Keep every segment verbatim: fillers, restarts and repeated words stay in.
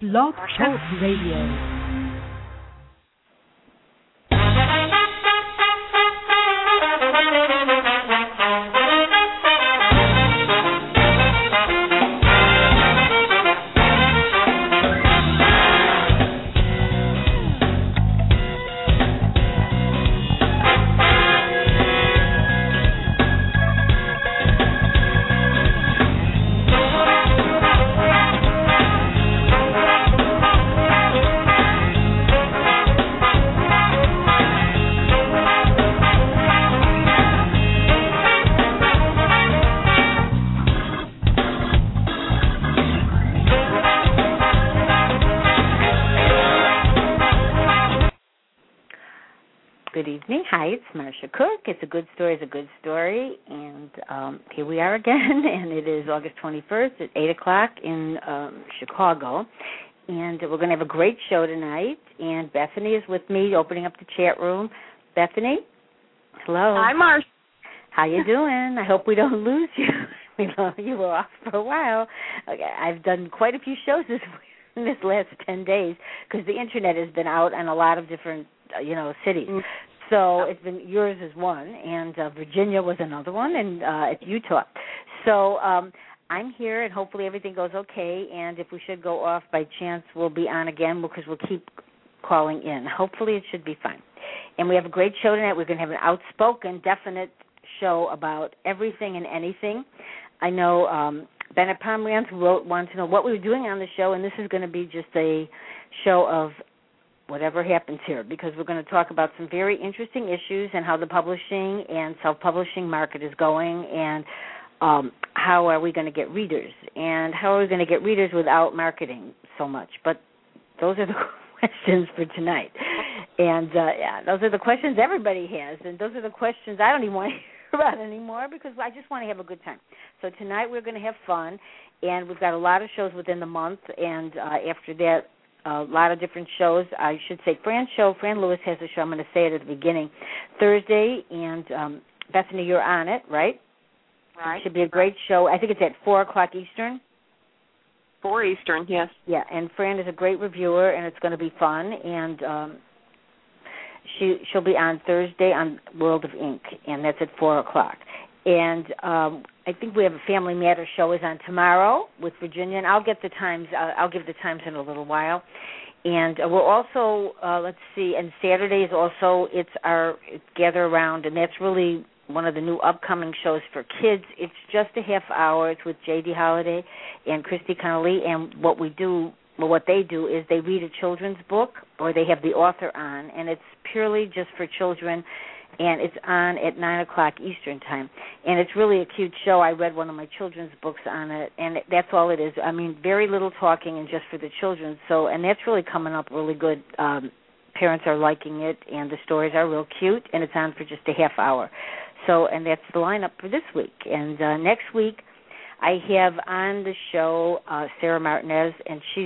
Blog Talk Radio. Good evening. Hi, it's Marsha Cook. It's a good story. It's a good story. And um, here we are again, and it is August twenty-first at eight o'clock in um, Chicago. And we're going to have a great show tonight. And Bethany is with me, opening up the chat room. Bethany, hello. Hi, Marsha. How you doing? I hope we don't lose you. We know you were off for a while. Okay, I've done quite a few shows this in this last ten days because the internet has been out in a lot of different you know, cities. So it's been, yours is one, and uh, Virginia was another one, and uh, it's Utah. So um, I'm here, and hopefully everything goes okay, and if we should go off by chance, we'll be on again because we'll keep calling in. Hopefully it should be fine. And we have a great show tonight. We're going to have an outspoken, definite show about everything and anything. I know um, Bennett Pomerantz wrote, wanted to know what we were doing on the show, and this is going to be just a show of whatever happens here, because we're going to talk about some very interesting issues and how the publishing and self-publishing market is going, and um, how are we going to get readers, and how are we going to get readers without marketing so much. But those are the questions for tonight. And, uh, yeah, those are the questions everybody has, and those are the questions I don't even want to hear about anymore because I just want to have a good time. So tonight we're going to have fun, and we've got a lot of shows within the month, and uh, after that, a lot of different shows. I should say Fran's show. Fran Lewis has a show. I'm going to say it at the beginning. Thursday, and um, Bethany, you're on it, right? Right. It should be a great show. I think it's at four o'clock Eastern. four Eastern, yes. Yeah, and Fran is a great reviewer, and it's going to be fun. And um, she, she'll be on Thursday on World of Ink, and that's at four o'clock. And um, I think we have a Family Matters show is on tomorrow with Virginia, and I'll get the times. Uh, I'll give the times in a little while. And uh, we'll also uh, let's see. And Saturday is also it's our it's Gather Around, and that's really one of the new upcoming shows for kids. It's just a half hour. It's with J D Holliday and Christy Connolly, and what we do. Well, what they do is they read a children's book, or they have the author on, and it's purely just for children. And it's on at nine o'clock Eastern time. And it's really a cute show. I read one of my children's books on it, and that's all it is. I mean, very little talking and just for the children. So, and that's really coming up really good. Um, parents are liking it, and the stories are real cute, and it's on for just a half hour. So, and that's the lineup for this week. And uh, next week, I have on the show uh, Sarah Martinez, and she's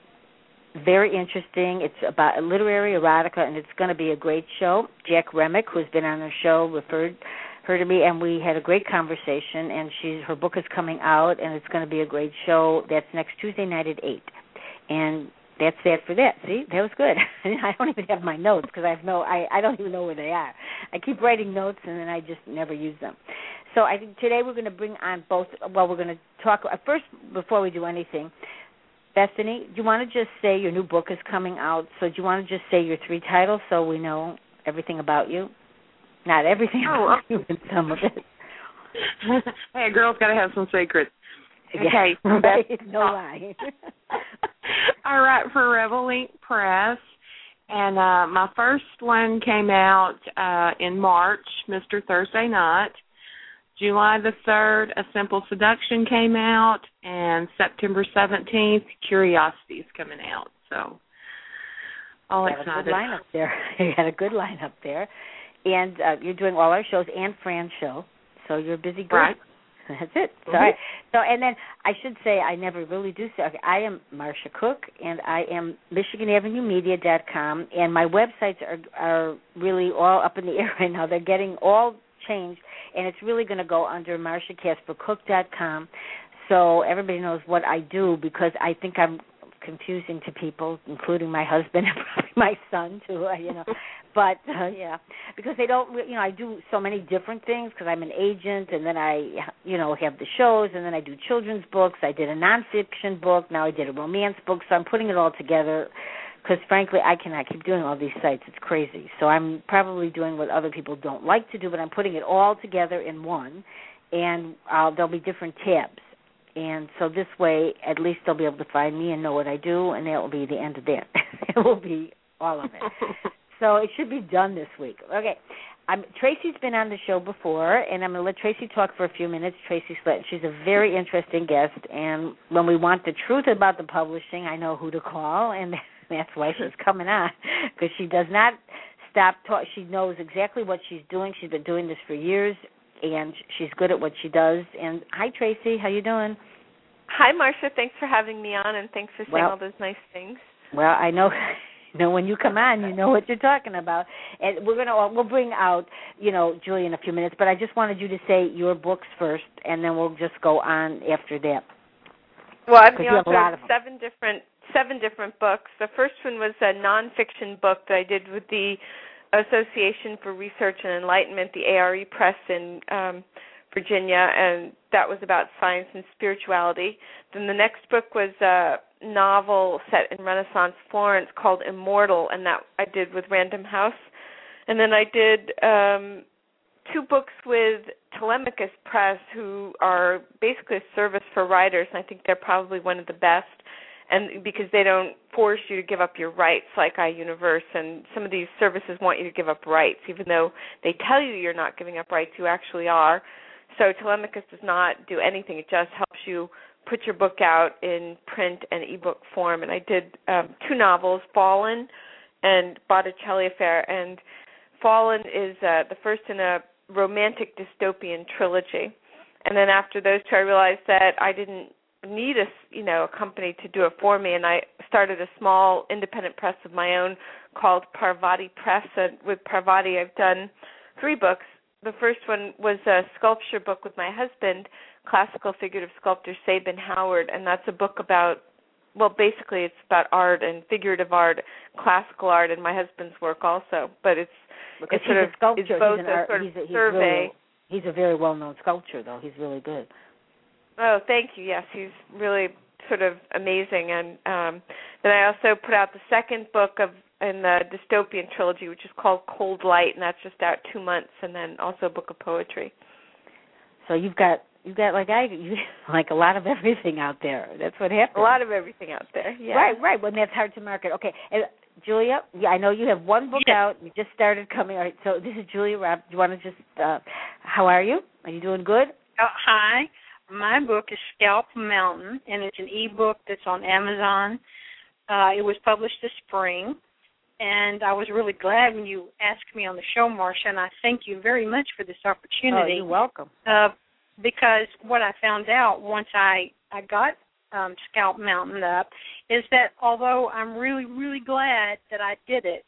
very interesting. It's about literary erotica, and it's going to be a great show. Jack Remick, who's been on our show, referred her to me, and we had a great conversation, and she's her book is coming out, and it's going to be a great show. That's next Tuesday night at eight. And that's that for that. See, that was good. I don't even have my notes because I have no, I, I don't even know where they are. I keep writing notes, and then I just never use them. So I think today we're going to bring on both, well, we're going to talk, first, before we do anything, Bethany, do you want to just say your new book is coming out? So do you want to just say your three titles so we know everything about you? Not everything oh, about you, but some of it. Hey, a girl's got to have some secrets. Okay. Yeah, right. No lie. I write for Rebel Ink Press, and uh, my first one came out uh, in March, Mister Thursday Night. July the third, A Simple Seduction came out, and September seventeenth, Curiosity is coming out. So, all you excited. Got a good lineup there. You got a good lineup there. And uh, you're doing all our shows and Fran's show, so you're a busy girl. Right. That's it. Mm-hmm. Sorry. So, and then I should say I never really do say. Okay, I am Marsha Cook, and I am Michigan Avenue Media dot com, and my websites are are really all up in the air right now. They're getting all changed, and it's really going to go under Marsha Casper Cook dot com, so everybody knows what I do because I think I'm confusing to people, including my husband and probably my son too. You know, but uh, yeah, because they don't. You know, I do so many different things because I'm an agent, and then I, you know, have the shows, and then I do children's books. I did a nonfiction book. Now I did a romance book. So I'm putting it all together. Because, frankly, I cannot keep doing all these sites. It's crazy. So I'm probably doing what other people don't like to do, but I'm putting it all together in one, and uh, there'll be different tabs. And so this way, at least they'll be able to find me and know what I do, and that will be the end of that. It will be all of it. So it should be done this week. Okay. I'm, Tracy's been on the show before, and I'm going to let Tracy talk for a few minutes. Tracy Sletton, she's a very interesting guest, and when we want the truth about the publishing, I know who to call, and that's why she's coming on, because she does not stop talk. She knows exactly what she's doing. She's been doing this for years, and she's good at what she does. And hi, Tracy. How you doing? Hi, Marcia. Thanks for having me on, and thanks for saying well, all those nice things. Well, I know. You know, when you come on, you know what you're talking about. And we're gonna we'll bring out, you know, Julie in a few minutes. But I just wanted you to say your books first, and then we'll just go on after that. Well, I've the author of seven different seven different books. The first one was a nonfiction book that I did with the Association for Research and Enlightenment, the A R E Press in um, Virginia, and that was about science and spirituality. Then the next book was a novel set in Renaissance Florence called Immortal, and that I did with Random House. And then I did um, two books with Telemachus Press, who are basically a service for writers, and I think they're probably one of the best, and because they don't force you to give up your rights like iUniverse, and some of these services want you to give up rights, even though they tell you you're not giving up rights, you actually are. So Telemachus does not do anything. It just helps you put your book out in print and ebook form. And I did um, two novels, Fallen and Botticelli Affair. And Fallen is uh, the first in a romantic dystopian trilogy. And then after those two, I realized that I didn't need a, you know, a company to do it for me, and I started a small independent press of my own called Parvati Press. And with Parvati, I've done three books. The first one was a sculpture book with my husband, classical figurative sculptor Sabin Howard, and that's a book about, well, basically it's about art and figurative art, classical art, and my husband's work also. But it's, because it's sort of a sculptor. It's both he's a art, sort he's of a, he's survey. Really, he's a very well-known sculptor, though. He's really good. Oh, thank you. Yes, he's really sort of amazing. And um, then I also put out the second book of in the dystopian trilogy, which is called Cold Light, and that's just out two months. And then also a book of poetry. So you've got you've got like I you, like a lot of everything out there. That's what happens. A lot of everything out there. Yeah. Right, right. Well, that's hard to market. Okay, and Julia, yeah, I know you have one book yes. out. You just started coming. All right, so this is Julia Robb. Do you want to just? Uh, how are you? Are you doing good? Oh, hi. My book is Scalp Mountain, and it's an e-book that's on Amazon. Uh, it was published this spring, and I was really glad when you asked me on the show, Marcia, and I thank you very much for this opportunity. Oh, you're welcome. Uh, because what I found out once I, I got um, Scalp Mountain up is that although I'm really, really glad that I did it,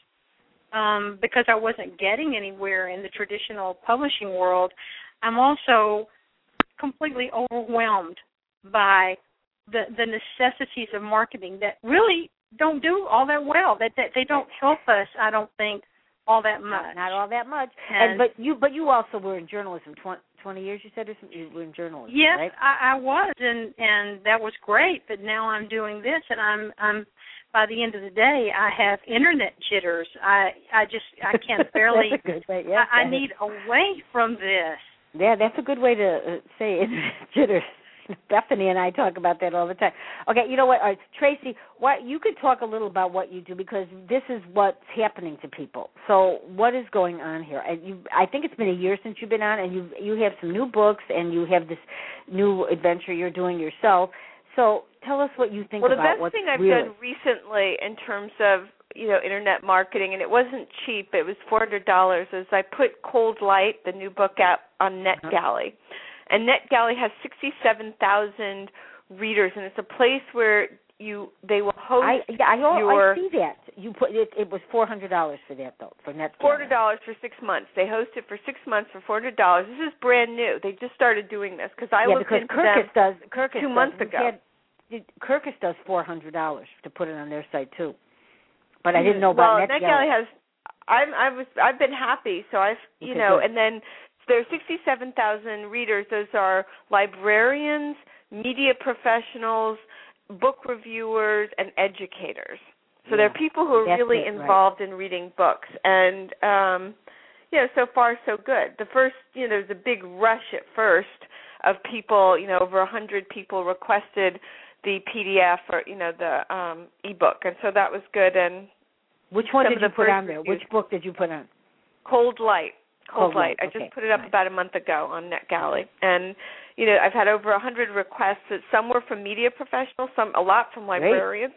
um, because I wasn't getting anywhere in the traditional publishing world, I'm also completely overwhelmed by the the necessities of marketing that really don't do all that well. That, that they don't help us, I don't think, all that much. Not, not all that much. And, and but you but you also were in journalism twenty, twenty years. You said or something? You were in journalism. Yes, right? I, I was, and and that was great. But now I'm doing this, and I'm I'm. By the end of the day, I have internet jitters. I I just I can't barely. That's a good way. Yeah, I, I need away from this. Yeah, that's a good way to uh, say it. Jitters. Bethany and I talk about that all the time. Okay, you know what, all right, Tracy, what you could talk a little about what you do, because this is what's happening to people. So what is going on here? And you, I think it's been a year since you've been on, and you you have some new books, and you have this new adventure you're doing yourself. So tell us what you think well, about what's Well, the best thing I've really. done recently in terms of, you know, internet marketing, and it wasn't cheap, it was four hundred dollars, is I put Cold Light, the new book, out on NetGalley. And NetGalley has sixty-seven thousand readers, and it's a place where you they will host I, yeah, I, your... I see that. You put it, it was four hundred dollars for that, though, for NetGalley. four hundred dollars for six months. They host it for six months for four hundred dollars. This is brand new. They just started doing this because I yeah, looked because into Kirkus them does, Kirkus two does. months We've ago. Had, Kirkus does four hundred dollars to put it on their site too. But I didn't know well, about NetGalley. NetGalley has. I'm. I was. I've been happy. So I've. You okay, know, good. and then there are sixty-seven thousand readers. Those are librarians, media professionals, book reviewers, and educators. So yeah. there are people who are That's really it, involved right. in reading books, and um, you know, so far so good. The first, you know, there was a big rush at first of people. You know, over a hundred people requested the P D F or you know the um, ebook, and so that was good. And which one did you put on there? Reviews. Which book did you put on? Cold Light. Cold, Cold Light. Light. I okay. just put it up right. about a month ago on NetGalley, and you know I've had over a hundred requests. That some were from media professionals, some a lot from librarians.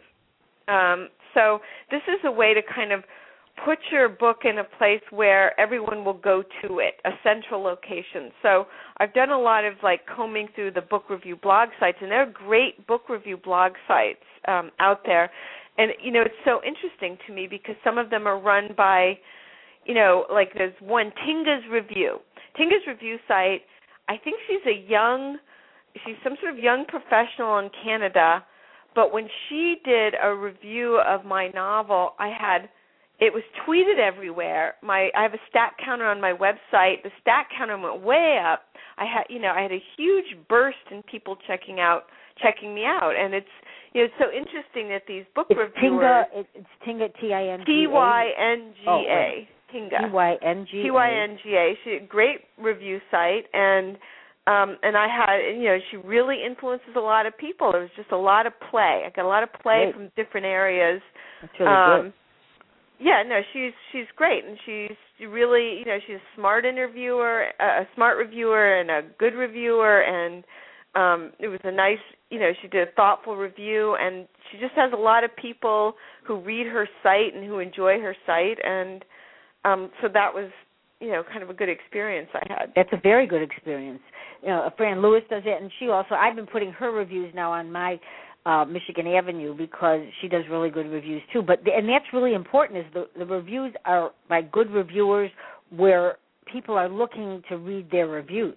Um, so this is a way to kind of put your book in a place where everyone will go to it, a central location. So I've done a lot of like combing through the book review blog sites, and there are great book review blog sites um, out there. And you know it's so interesting to me because some of them are run by, you know, like there's one Tinga's Review. Tinga's Review site. I think she's a young, she's some sort of young professional in Canada. But when she did a review of my novel, I had, it was tweeted everywhere. My, I have a stat counter on my website. The stat counter went way up. I had, you know, I had a huge burst in people checking out, checking me out, and it's, you know, it's so interesting that these book it's reviewers. Tinga, it's Tinga, T I N G A. T Y N G A. Oh, right. Tinga. T Y N G A. T Y N G A. She's a great review site, and. Um, and I had, you know, she really influences a lot of people. There was just a lot of play. I got a lot of play great. from different areas. That's really um, good. Yeah, no, she's she's great, and she's really, you know, she's a smart interviewer, a smart reviewer, and a good reviewer. And um, it was a nice, you know, she did a thoughtful review, and she just has a lot of people who read her site and who enjoy her site, and um, so that was, you know, kind of a good experience I had. That's a very good experience. You know, Fran Lewis does it, and she also, I've been putting her reviews now on my uh, Michigan Avenue because she does really good reviews too. But and that's really important is the, the reviews are by good reviewers where people are looking to read their reviews.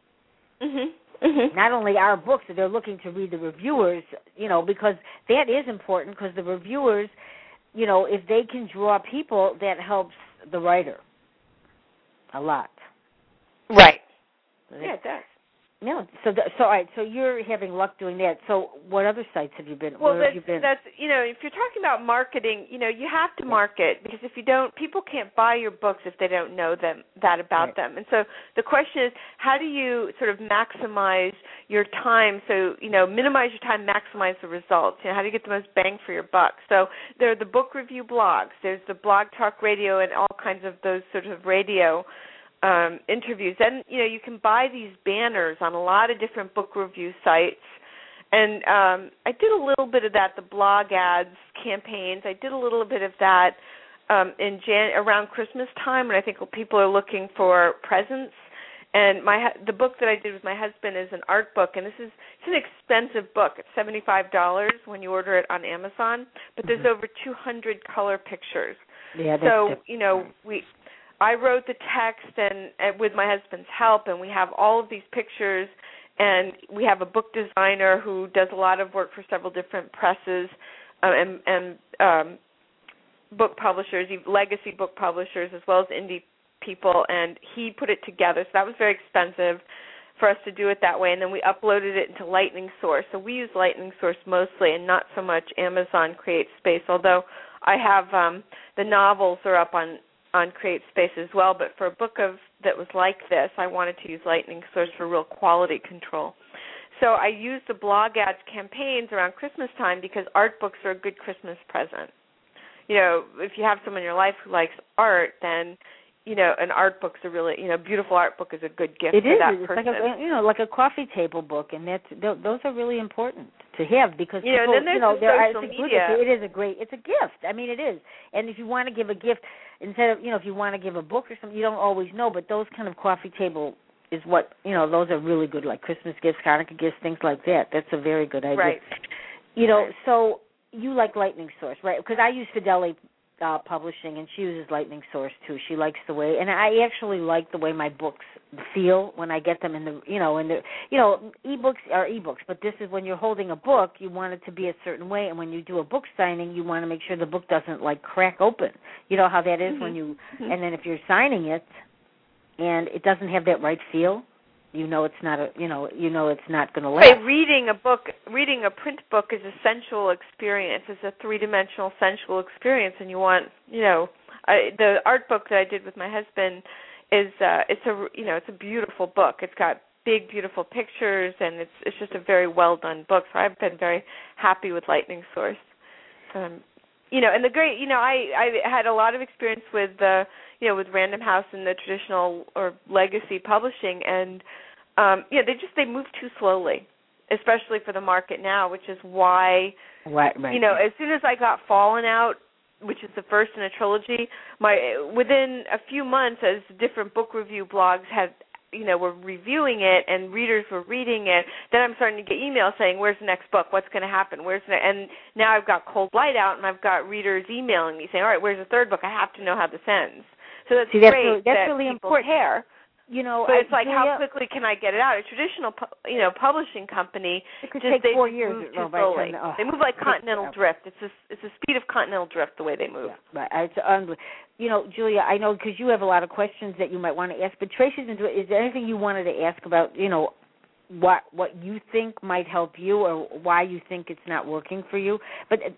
Mm-hmm. Mm-hmm. Not only our books, they're looking to read the reviewers, you know, because that is important because the reviewers, you know, if they can draw people, that helps the writer a lot. Right. Yeah, it does. Yeah. So, the, so all right. So you're having luck doing that. So, what other sites have you been? Well, where that's, have you been? that's you know, if you're talking about marketing, you know, you have to market because if you don't, people can't buy your books if they don't know them that about right. them. And so the question is, how do you sort of maximize your time? So you know, minimize your time, maximize the results. You know, how do you get the most bang for your buck? So there are the book review blogs. There's the Blog Talk Radio and all kinds of those sort of radio. Um, interviews. And, you know, you can buy these banners on a lot of different book review sites. And um, I did a little bit of that, the blog ads campaigns. I did a little bit of that um, in Jan- around Christmas time when I think people are looking for presents. And my the book that I did with my husband is an art book, and this is it's an expensive book. It's seventy-five dollars when you order it on Amazon, but there's mm-hmm. over two hundred color pictures. Yeah, that's so, different. you know, we... I wrote the text and, and with my husband's help, and we have all of these pictures, and we have a book designer who does a lot of work for several different presses uh, and, and um, book publishers, legacy book publishers, as well as indie people, and he put it together. So that was very expensive for us to do it that way, and then we uploaded it into Lightning Source. So we use Lightning Source mostly and not so much Amazon CreateSpace, although I have um, the novels are up on on CreateSpace as well, but for a book of that was like this, I wanted to use Lightning Source for real quality control. So I used the blog ads campaigns around Christmas time because art books are a good Christmas present. You know, if you have someone in your life who likes art, then, you know, an art book's a really, you know, beautiful art book is a good gift it for is. that it's person. Like a, you know, like a coffee table book, and that's those are really important to have because you know, people, then there's you know, the are, social it's a media. Good, it is a great, it's a gift. I mean, it is. And if you want to give a gift, instead of, you know, if you want to give a book or something, you don't always know, but those kind of coffee table is what, you know, those are really good, like Christmas gifts, Hanukkah gifts, things like that. That's a very good idea. Right. You know, right. so you like Lightning Source, right? Because I use Fidelity uh, publishing, and she uses Lightning Source too. She likes the way, and I actually like the way my books feel when I get them in the, you know, in the, you know, ebooks are ebooks, but this is when you're holding a book, you want it to be a certain way, and when you do a book signing, you want to make sure the book doesn't like crack open. You know how that is mm-hmm. when you, mm-hmm. and then if you're signing it, and it doesn't have that right feel, you know it's not a, you know, you know it's not going to last. Hey, reading a book, reading a print book is a sensual experience. It's a three-dimensional sensual experience, and you want, you know, I, the art book that I did with my husband is, uh, it's a, you know, it's a beautiful book. It's got big, beautiful pictures, and it's it's just a very well done book. So I've been very happy with Lightning Source. Um, you know, and the great, you know, I I had a lot of experience with the, uh, you know, with Random House and the traditional or legacy publishing, and um, yeah, they just they move too slowly, especially for the market now, which is why, right, right. you know, as soon as I got Fallen out, which is the first in a trilogy, my within a few months, as different book review blogs had, you know, were reviewing it and readers were reading it, then I'm starting to get emails saying, where's the next book? What's going to happen? Where's the And now I've got Cold Light out, and I've got readers emailing me saying, all right, where's the third book? I have to know how this ends. So that's See, that's great really, that's that really people important. care. You know, but I, it's like, Julia, how quickly can I get it out? A traditional, pu- you know, publishing company, it could just take they four just years. move No, too slowly. time, oh, they move like continental drift. It's a, it's the speed of continental drift the way they move. Yeah, right. It's unbelievable. You know, Julia, I know because you have a lot of questions that you might want to ask. But Tracy's into it. Is there anything you wanted to ask about? You know, what what you think might help you, or why you think it's not working for you? But uh,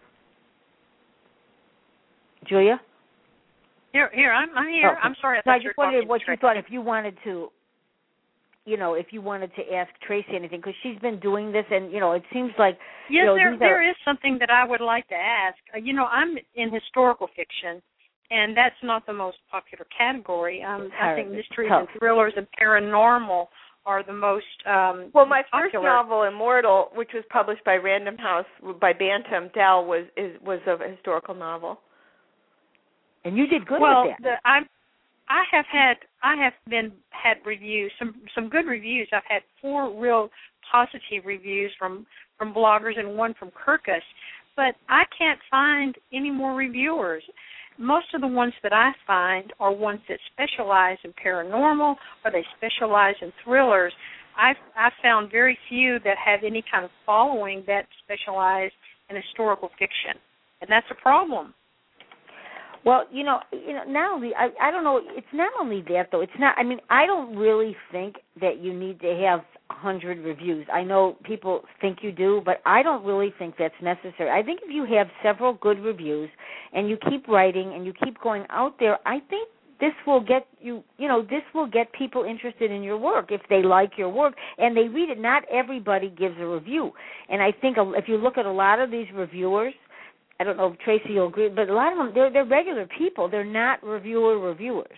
Julia. Here, here, I'm, I'm here. Okay. I'm sorry. I, no, I just wondered what straight. you thought if you wanted to, you know, if you wanted to ask Tracy anything, because she's been doing this, and you know, it seems like yes, you know, there these there are, is something that I would like to ask. Uh, you know, I'm in historical fiction, and that's not the most popular category. Um, I think mysteries and thrillers and paranormal are the most um, well. My popular. first novel, Immortal, which was published by Random House by Bantam Dell, was is was a historical novel. And you did good well, with that. Well, I I have had I have been had reviews, some some good reviews. I've had four real positive reviews from, from bloggers and one from Kirkus, but I can't find any more reviewers. Most of the ones that I find are ones that specialize in paranormal or they specialize in thrillers. I've I've found very few that have any kind of following that specialize in historical fiction, and that's a problem. Well, you know, you know, not only I, I don't know. It's not only that though. It's not. I mean, I don't really think that you need to have a hundred reviews. I know people think you do, but I don't really think that's necessary. I think if you have several good reviews and you keep writing and you keep going out there, I think this will get you. You know, this will get people interested in your work if they like your work and they read it. Not everybody gives a review, and I think if you look at a lot of these reviewers. I don't know if Tracy will agree, but a lot of them, they're, they're regular people. They're not reviewer reviewers.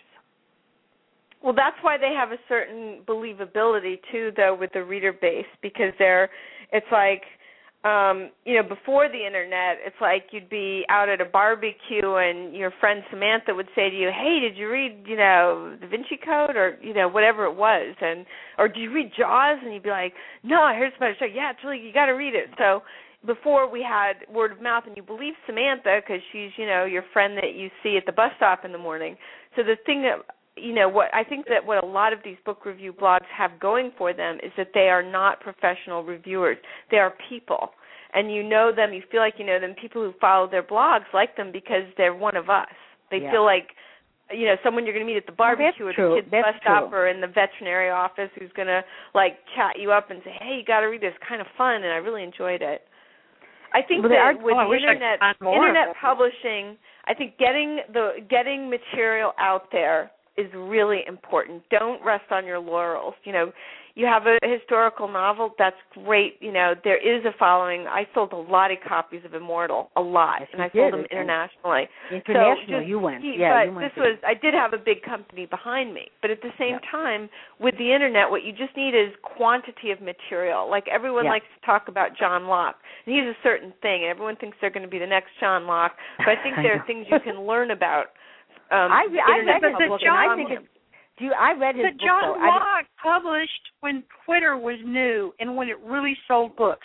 Well, that's why they have a certain believability, too, though, with the reader base, because they're, it's like, um, you know, before the Internet, it's like you'd be out at a barbecue and your friend Samantha would say to you, hey, did you read, you know, Da Vinci Code or, you know, whatever it was, and or did you read Jaws? And you'd be like, no, I heard somebody say, yeah, it's really, you got to read it. So before we had word of mouth, and you believe Samantha because she's, you know, your friend that you see at the bus stop in the morning. So the thing that, you know, what I think that what a lot of these book review blogs have going for them is that they are not professional reviewers. They are people. And you know them, you feel like you know them. People who follow their blogs like them because they're one of us. They yeah. feel like, you know, someone you're going to meet at the barbecue well, or true. the kids' that's bus stop true. or in the veterinary office who's going to, like, chat you up and say, hey, you got to read this. Kind of fun, and I really enjoyed it. I think well, that are, with oh, the internet, internet publishing, I think getting the getting material out there is really important. Don't rest on your laurels. You know, you have a historical novel, that's great. You know, there is a following. I sold a lot of copies of Immortal, a lot, yes, and I did. sold them internationally. International, so just, you went. Yeah, but you went this to. was. I did have a big company behind me, but at the same yeah. time, with the internet, what you just need is quantity of material. Like everyone yeah. likes to talk about John Locke, and he's a certain thing, and everyone thinks they're going to be the next John Locke. But I think there are things you can learn about. Um, I, I read his book, and I think it's, do you, I read his but book. John though. Locke published when Twitter was new and when it really sold books.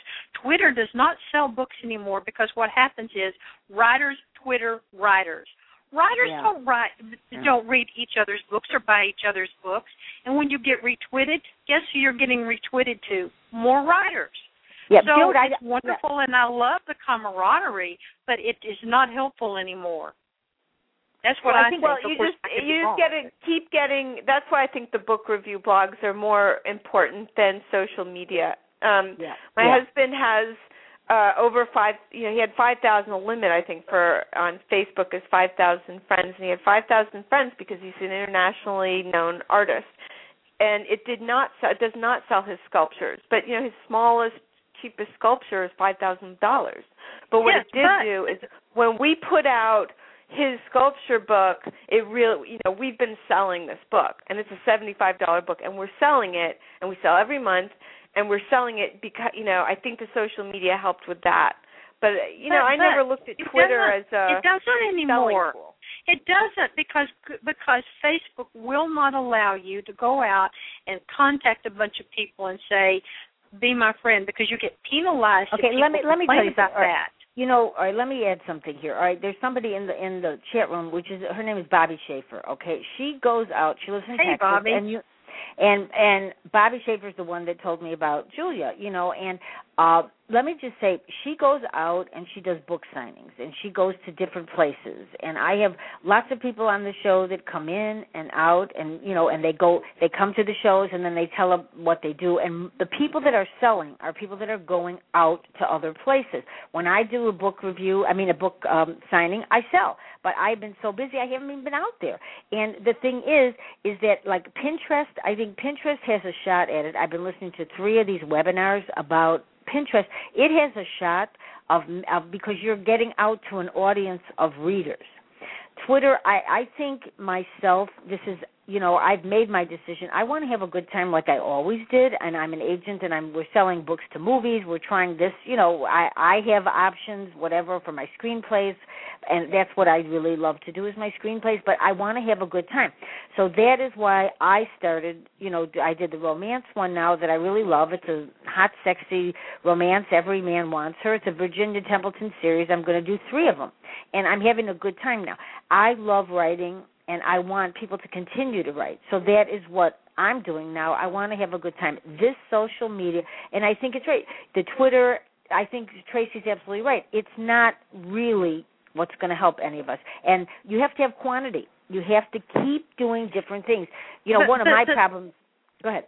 Twitter does not sell books anymore because what happens is writers Twitter writers. Writers yeah. don't write, yeah. don't read each other's books or buy each other's books. And when you get retweeted, guess who you're getting retweeted to? More writers. Yeah, so Bill, it's I, wonderful, yeah. and I love the camaraderie, but it is not helpful anymore. That's what well, I, I think. think. Well, you just you just get to keep getting. That's why I think the book review blogs are more important than social media. Um, yeah. My yeah. husband has uh, over five. You know, he had five thousand. A limit, I think, for on Facebook is five thousand friends, and he had five thousand friends because he's an internationally known artist. And it did not. It does not sell his sculptures, but you know, his smallest, cheapest sculpture is five thousand dollars. But what yes, it did but, do is when we put out his sculpture book, it really, you know, we've been selling this book, and it's a seventy-five dollars book, and we're selling it, and we sell every month, and we're selling it because, you know, I think the social media helped with that. But, you know, but, I never looked at Twitter as a It doesn't anymore. tool. It doesn't because because Facebook will not allow you to go out and contact a bunch of people and say, be my friend, because you get penalized. Okay, if let me let me tell you about something. that. You know, all right, let me add something here. All right, there's somebody in the in the chat room, which is her name is Bobby Schaefer. Okay, she goes out. She lives in hey, Texas, Bobby. and you and and Bobby Schaefer is the one that told me about Julia. You know, and uh, let me just say, she goes out and she does book signings, and she goes to different places. And I have lots of people on the show that come in and out, and you know, and they go, they come to the shows, and then they tell them what they do. And the people that are selling are people that are going out to other places. When I do a book review, I mean a book um, signing, I sell. But I've been so busy, I haven't even been out there. And the thing is, is that like Pinterest, I think Pinterest has a shot at it. I've been listening to three of these webinars about Pinterest. It has a shot of, of because you're getting out to an audience of readers. Twitter, I, I think myself, this is, you know, I've made my decision. I want to have a good time like I always did, and I'm an agent, and I'm we're selling books to movies. We're trying this, you know, I, I have options, whatever, for my screenplays, and that's what I really love to do is my screenplays, but I want to have a good time. So that is why I started, you know, I did the romance one now that I really love. It's a hot, sexy romance. Every Man Wants Her. It's a Virginia Templeton series. I'm going to do three of them, and I'm having a good time now. I love writing, and I want people to continue to write. So that is what I'm doing now. I want to have a good time. This social media, and I think it's right. The Twitter, I think Tracy's absolutely right. It's not really what's going to help any of us. And you have to have quantity. You have to keep doing different things. You know, but, one of but, my but, problems. Go ahead.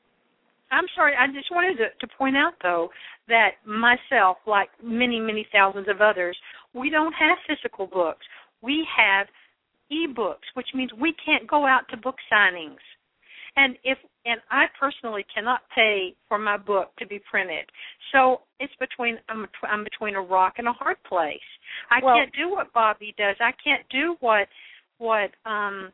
I'm sorry. I just wanted to, to point out, though, that myself, like many, many thousands of others, we don't have physical books. We have e-books, which means we can't go out to book signings. And if and I personally cannot pay for my book to be printed. So it's between I'm, I'm between a rock and a hard place. I well, can't do what Bobby does. I can't do what what um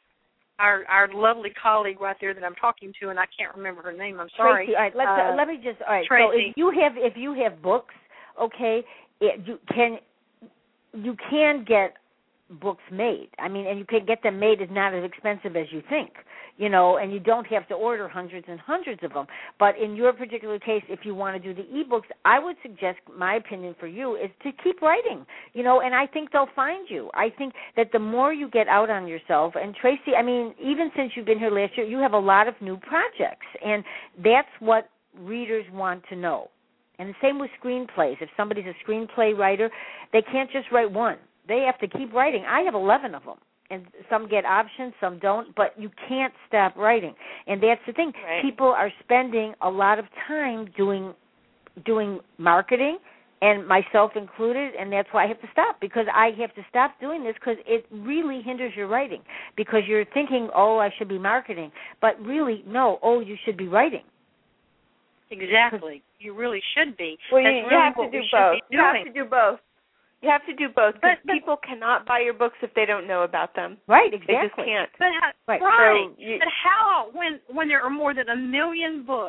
our our lovely colleague right there that I'm talking to, and I can't remember her name. I'm sorry. Tracy, all right, let's uh, uh, let me just all right. Tracy. So if you have if you have books, okay, it, you can you can get books made. I mean, and you can get them made is not as expensive as you think, you know, and you don't have to order hundreds and hundreds of them. But in your particular case, if you want to do the e-books, I would suggest, my opinion for you, is to keep writing, you know, and I think they'll find you. I think that the more you get out on yourself, and Tracy, I mean, even since you've been here last year, you have a lot of new projects, and that's what readers want to know. And the same with screenplays. If somebody's a screenplay writer, they can't just write one. They have to keep writing. I have eleven of them, and some get options, some don't, but you can't stop writing. And that's the thing. Right. People are spending a lot of time doing doing marketing, and myself included, and that's why I have to stop, because I have to stop doing this because it really hinders your writing, because you're thinking, oh, I should be marketing, but really, no, oh, you should be writing. Exactly. You really should be. Well, you, That's you really have to what do we should both. be You have doing. to do both. You have to do both because But- but- people cannot buy your books if they don't know about them. Right, They exactly. just can't. But how, Right. right. So you- but how, when when there are more than a million books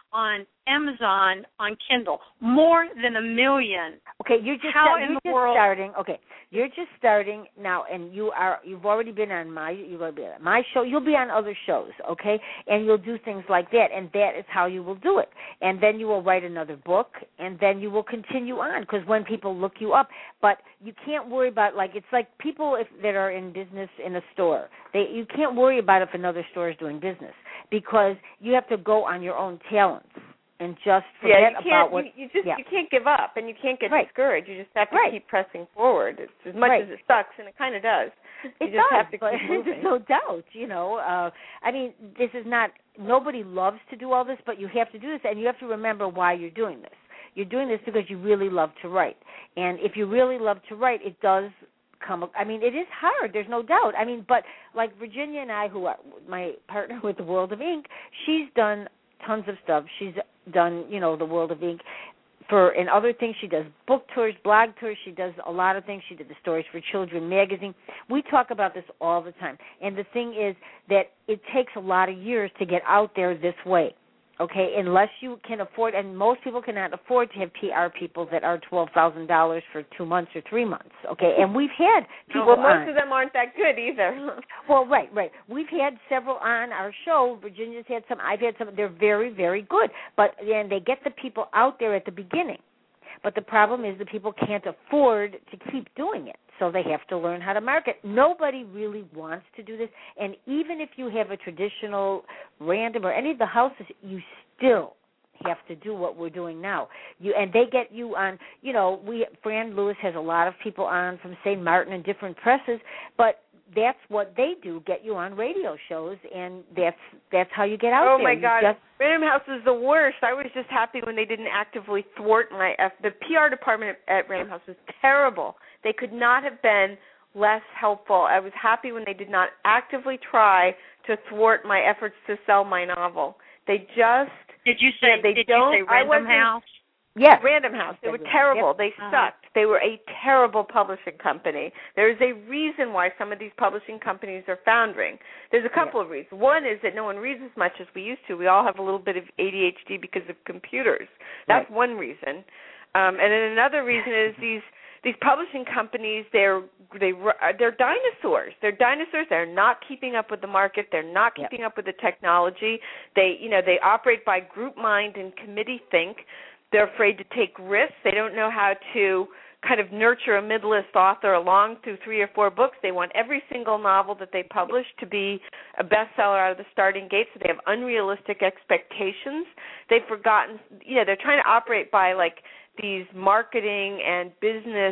on Amazon on Kindle. More than a million. Okay, you're just How you're in the just world? starting. Okay, you're just starting now, and you are you've already been on my you've already been on my show. You'll be on other shows, okay, and you'll do things like that, and that is how you will do it. And then you will write another book, and then you will continue on because when people look you up, but you can't worry about like it's like people if that are in business in a store. They you can't worry about if another store is doing business because you have to go on your own talents. And just forget yeah, you about what you, you just yeah. you can't give up and you can't get right. discouraged. You just have to right. keep pressing forward. It's, as much right. as it sucks, and it kind of does. It you just does, have to but keep moving. there's no doubt. You know, uh, I mean, this is not. Nobody loves to do all this, but you have to do this, and you have to remember why you're doing this. You're doing this because you really love to write, and if you really love to write, it does come. I mean, it is hard. There's no doubt. I mean, but like Virginia and I, who are my partner with the World of Ink, she's done tons of stuff. She's done, you know, the World of Ink for and other things. She does book tours, blog tours. She does a lot of things. She did the Stories for Children magazine. We talk about this all the time. And the thing is that it takes a lot of years to get out there this way. Okay, unless you can afford, and most people cannot afford to have P R people that are twelve thousand dollars for two months or three months. Okay, and we've had people well, most on. of them aren't that good either. Well, right, right. We've had several on our show. Virginia's had some. I've had some. They're very, very good. But then they get the people out there at the beginning. But the problem is the people can't afford to keep doing it. So they have to learn how to market. Nobody really wants to do this. And even if you have a traditional random or any of the houses, you still have to do what we're doing now. You and they get you on, you know, we Fran Lewis has a lot of people on from Saint Martin and different presses, but that's what they do, get you on radio shows, and that's that's how you get out oh there. Oh, my God. Just, Random House is the worst. I was just happy when they didn't actively thwart my F. The P R department at Random House was terrible. They could not have been less helpful. I was happy when they did not actively try to thwart my efforts to sell my novel. They just Did you say, you know, they did don't, you say Random House? Yes. Random House. They were terrible. Yep. They Uh-huh. sucked. They were a terrible publishing company. There is a reason why some of these publishing companies are foundering. There's a couple Yep. of reasons. One is that no one reads as much as we used to. We all have a little bit of A D H D because of computers. That's right. one reason. Um, and then another reason is these these publishing companies, they're they they're dinosaurs. They're dinosaurs. They're not keeping up with the market. They're not keeping yep. up with the technology. They you know they operate by group mind and committee think. They're afraid to take risks. They don't know how to kind of nurture a mid-list author along through three or four books. They want every single novel that they publish to be a bestseller out of the starting gate, so they have unrealistic expectations. They've forgotten, you know, they're trying to operate by, like, these marketing and business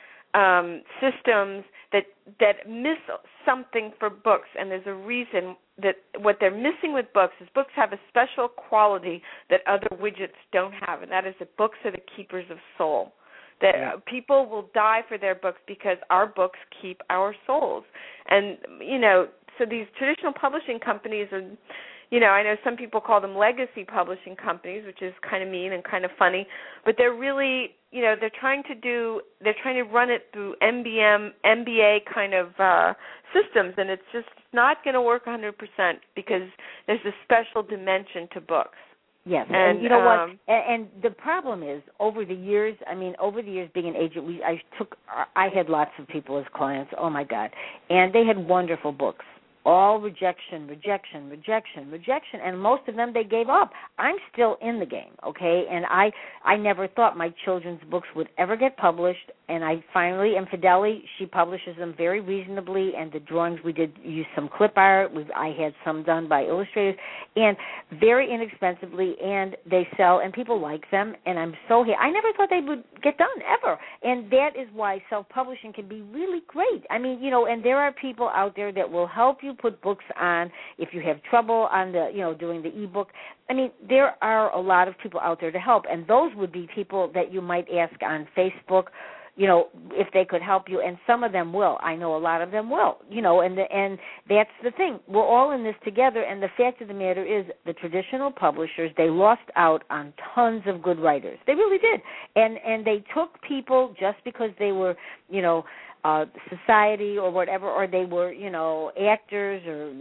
um, systems that that miss something for books, and there's a reason that what they're missing with books is books have a special quality that other widgets don't have, and that is that books are the keepers of soul. That yeah. people will die for their books because our books keep our souls. And, you know, so these traditional publishing companies are, you know, I know some people call them legacy publishing companies, which is kind of mean and kind of funny, but they're really, you know, they're trying to do, they're trying to run it through M B M, M B A kind of uh, systems, and it's just not going to work one hundred percent because there's a special dimension to books. Yes, and, and you know um, what? And, and the problem is, over the years, I mean, over the years being an agent, we I took, I had lots of people as clients. Oh my God, and they had wonderful books. All rejection, rejection, rejection, rejection, and most of them they gave up. I'm still in the game, okay? And I, I never thought my children's books would ever get published, and I finally, and Fidelli, she publishes them very reasonably, and the drawings we did use some clip art. We, I had some done by illustrators, and very inexpensively, and they sell, and people like them, and I'm so happy. I never thought they would get done, ever, and that is why self-publishing can be really great. I mean, you know, and there are people out there that will help you put books on if you have trouble on the, you know, doing the ebook. I mean, there are a lot of people out there to help, and those would be people that you might ask on Facebook, you know, if they could help you, and some of them will. I know a lot of them will, you know, and the, and that's the thing. We're all in this together, and the fact of the matter is the traditional publishers, they lost out on tons of good writers. They really did, and and they took people just because they were, you know, Uh, society or whatever, or they were, you know, actors or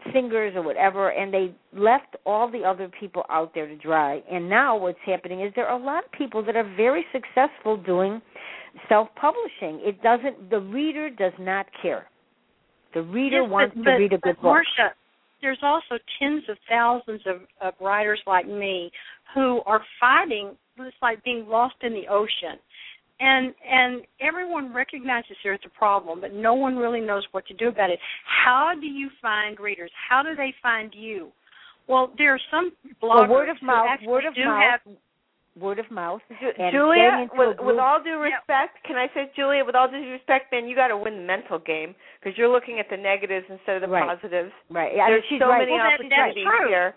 singers or whatever, and they left all the other people out there to dry. And now what's happening is there are a lot of people that are very successful doing self-publishing. It doesn't. The reader does not care. The reader yes, wants but, to but, read a good but book. Marsha, there's also tens of thousands of, of writers like me who are fighting. It's like being lost in the ocean. And and everyone recognizes there's a problem, but no one really knows what to do about it. How do you find readers? How do they find you? Well, there are some bloggers well, word of who mouth, actually word of do mouth, have word of mouth. And Julia, with, with all due respect, yeah. can I say, Julia, with all due respect, man, you got to win the mental game because you're looking at the negatives instead of the right. positives. Right. Yeah, There's she's so right. many well, that, opportunities that's true. here.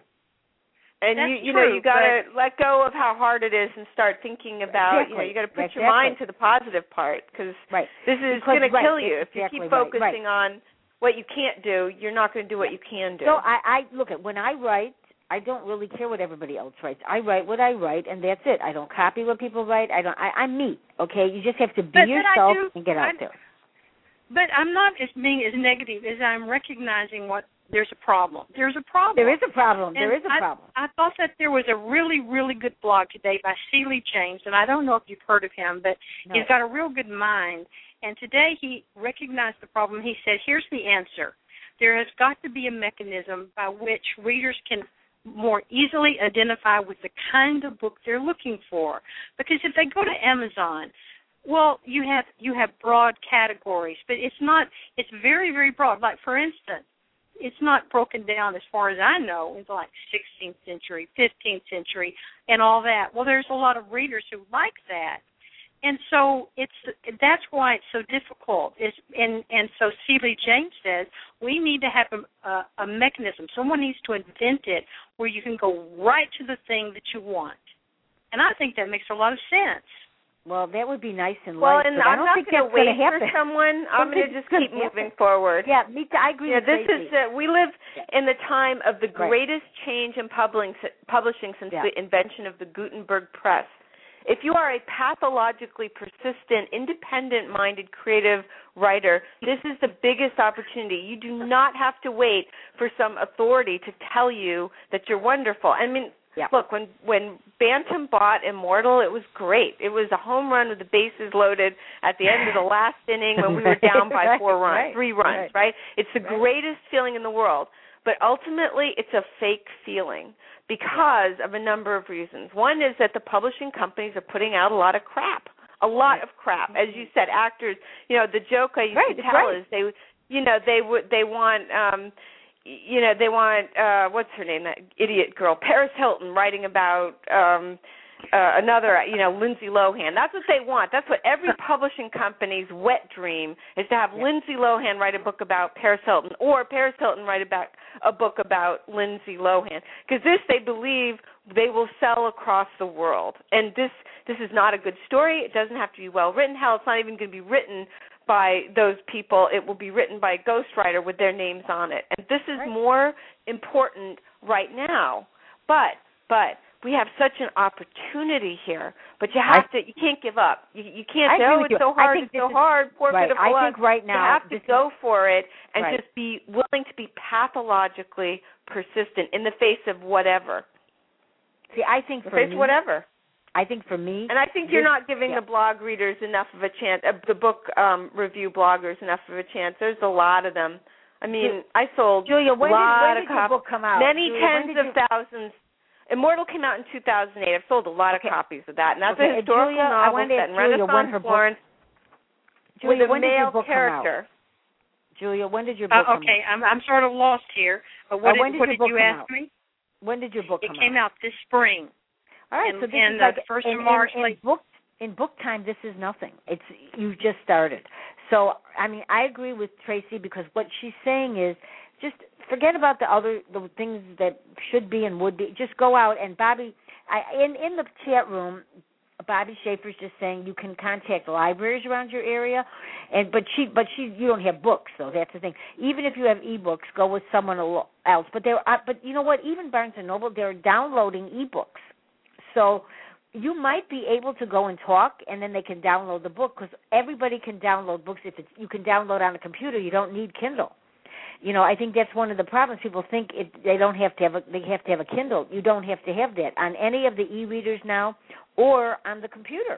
And That's you, you true, know, you got to but... let go of how hard it is and start thinking about. Exactly. You know, you got to put exactly. your mind to the positive part because right. this is going to right. kill you exactly if you keep right. focusing right. on what you can't do. You're not going to do what you can do. So I, I look at when I write. I don't really care what everybody else writes. I write what I write, and that's it. I don't copy what people write. I don't. I, I'm me. Okay, you just have to be but, yourself but do, and get out I, there. But I'm not as being as negative as I'm recognizing what there's a problem. There's a problem. There is a problem. And there is a I, problem. I thought that there was a really, really good blog today by Seeley James, and I don't know if you've heard of him, but no. he's got a real good mind. And today he recognized the problem. He said, here's the answer. There has got to be a mechanism by which readers can more easily identify with the kind of book they're looking for. Because if they go to Amazon, well, you have you have broad categories, but it's not, it's very, very broad. Like, for instance, it's not broken down as far as I know into like sixteenth century, fifteenth century, and all that. Well, there's a lot of readers who like that. And so it's that's why it's so difficult. It's, and, and so Seeley James says we need to have a, a, a mechanism. Someone needs to invent it where you can go right to the thing that you want. And I think that makes a lot of sense. Well, that would be nice and well, light, and but I'm I don't not think going to that's wait going to happen. for someone. I'm going to just keep moving forward. Yeah, me too. I agree yeah, with this Tracy. is uh, we live in the time of the right. greatest change in publishing, publishing since yeah. the invention of the Gutenberg press. If you are a pathologically persistent, independent-minded, creative writer, this is the biggest opportunity. You do not have to wait for some authority to tell you that you're wonderful. I mean, yeah. look, when when Bantam bought Immortal, it was great. It was a home run with the bases loaded at the end of the last inning when we were down by right, four runs, right, three runs, right? right? It's the right. greatest feeling in the world. But ultimately, it's a fake feeling because of a number of reasons. One is that the publishing companies are putting out a lot of crap, a lot right. of crap. As you said, actors, you know, the joke I used right, to tell right. is they, you know, they would they want, um, you know, they want uh, what's her name, that idiot girl, Paris Hilton, writing about. Um, Uh, another, you know, Lindsay Lohan. That's what they want. That's what every publishing company's wet dream is, to have yeah. Lindsay Lohan write a book about Paris Hilton, or Paris Hilton write about a book about Lindsay Lohan. Because this, they believe, they will sell across the world. And this, this is not a good story. It doesn't have to be well written. Hell, it's not even going to be written by those people. It will be written by a ghostwriter with their names on it. And this is right. more important right now. But, but. We have such an opportunity here, but you have I, to. You can't give up. You, you can't say, "Oh, it's you. so hard. It's so is, hard." Poor right. pitiful I us. think right now you have to go is, for it and right. just be willing to be pathologically persistent in the face of whatever. See, I think in for the face me, of whatever. I think for me, and I think this, you're not giving yeah. the blog readers enough of a chance. Uh, the book um, review bloggers enough of a chance. There's a lot of them. I mean, I sold Julia, when a lot did, when of did your book come out? Many Julia, tens of you... thousands. Immortal came out in two thousand eight. I've sold a lot of okay. copies of that, and that's okay. a historical Julia, novel I set in Julia, Renaissance Florence Julia, with a when male did your book character. Come out? Julia, when did your book uh, come okay, out? I'm I'm sort of lost here. But what uh, when did, did, what your did book you come ask out? me? When did your book it come out? It came out this spring. All right, and, so this and is like the first in, of March. in, in like, book in book time. This is nothing. It's you just started. So I mean, I agree with Tracy because what she's saying is just forget about the other the things that should be and would be. Just go out and Bobby. I, in in the chat room, Bobby Schaefer's just saying you can contact libraries around your area, and but she but she you don't have books, so that's the thing. Even if you have ebooks, go with someone else. But there, are, but you know what? Even Barnes and Noble, they're downloading ebooks, so you might be able to go and talk, and then they can download the book because everybody can download books. If it's you can download on a computer, you don't need Kindle. you know, I think that's one of the problems. People think it, they don't have to have a, they have to have a Kindle. You don't have to have that on any of the e-readers now, or on the computer,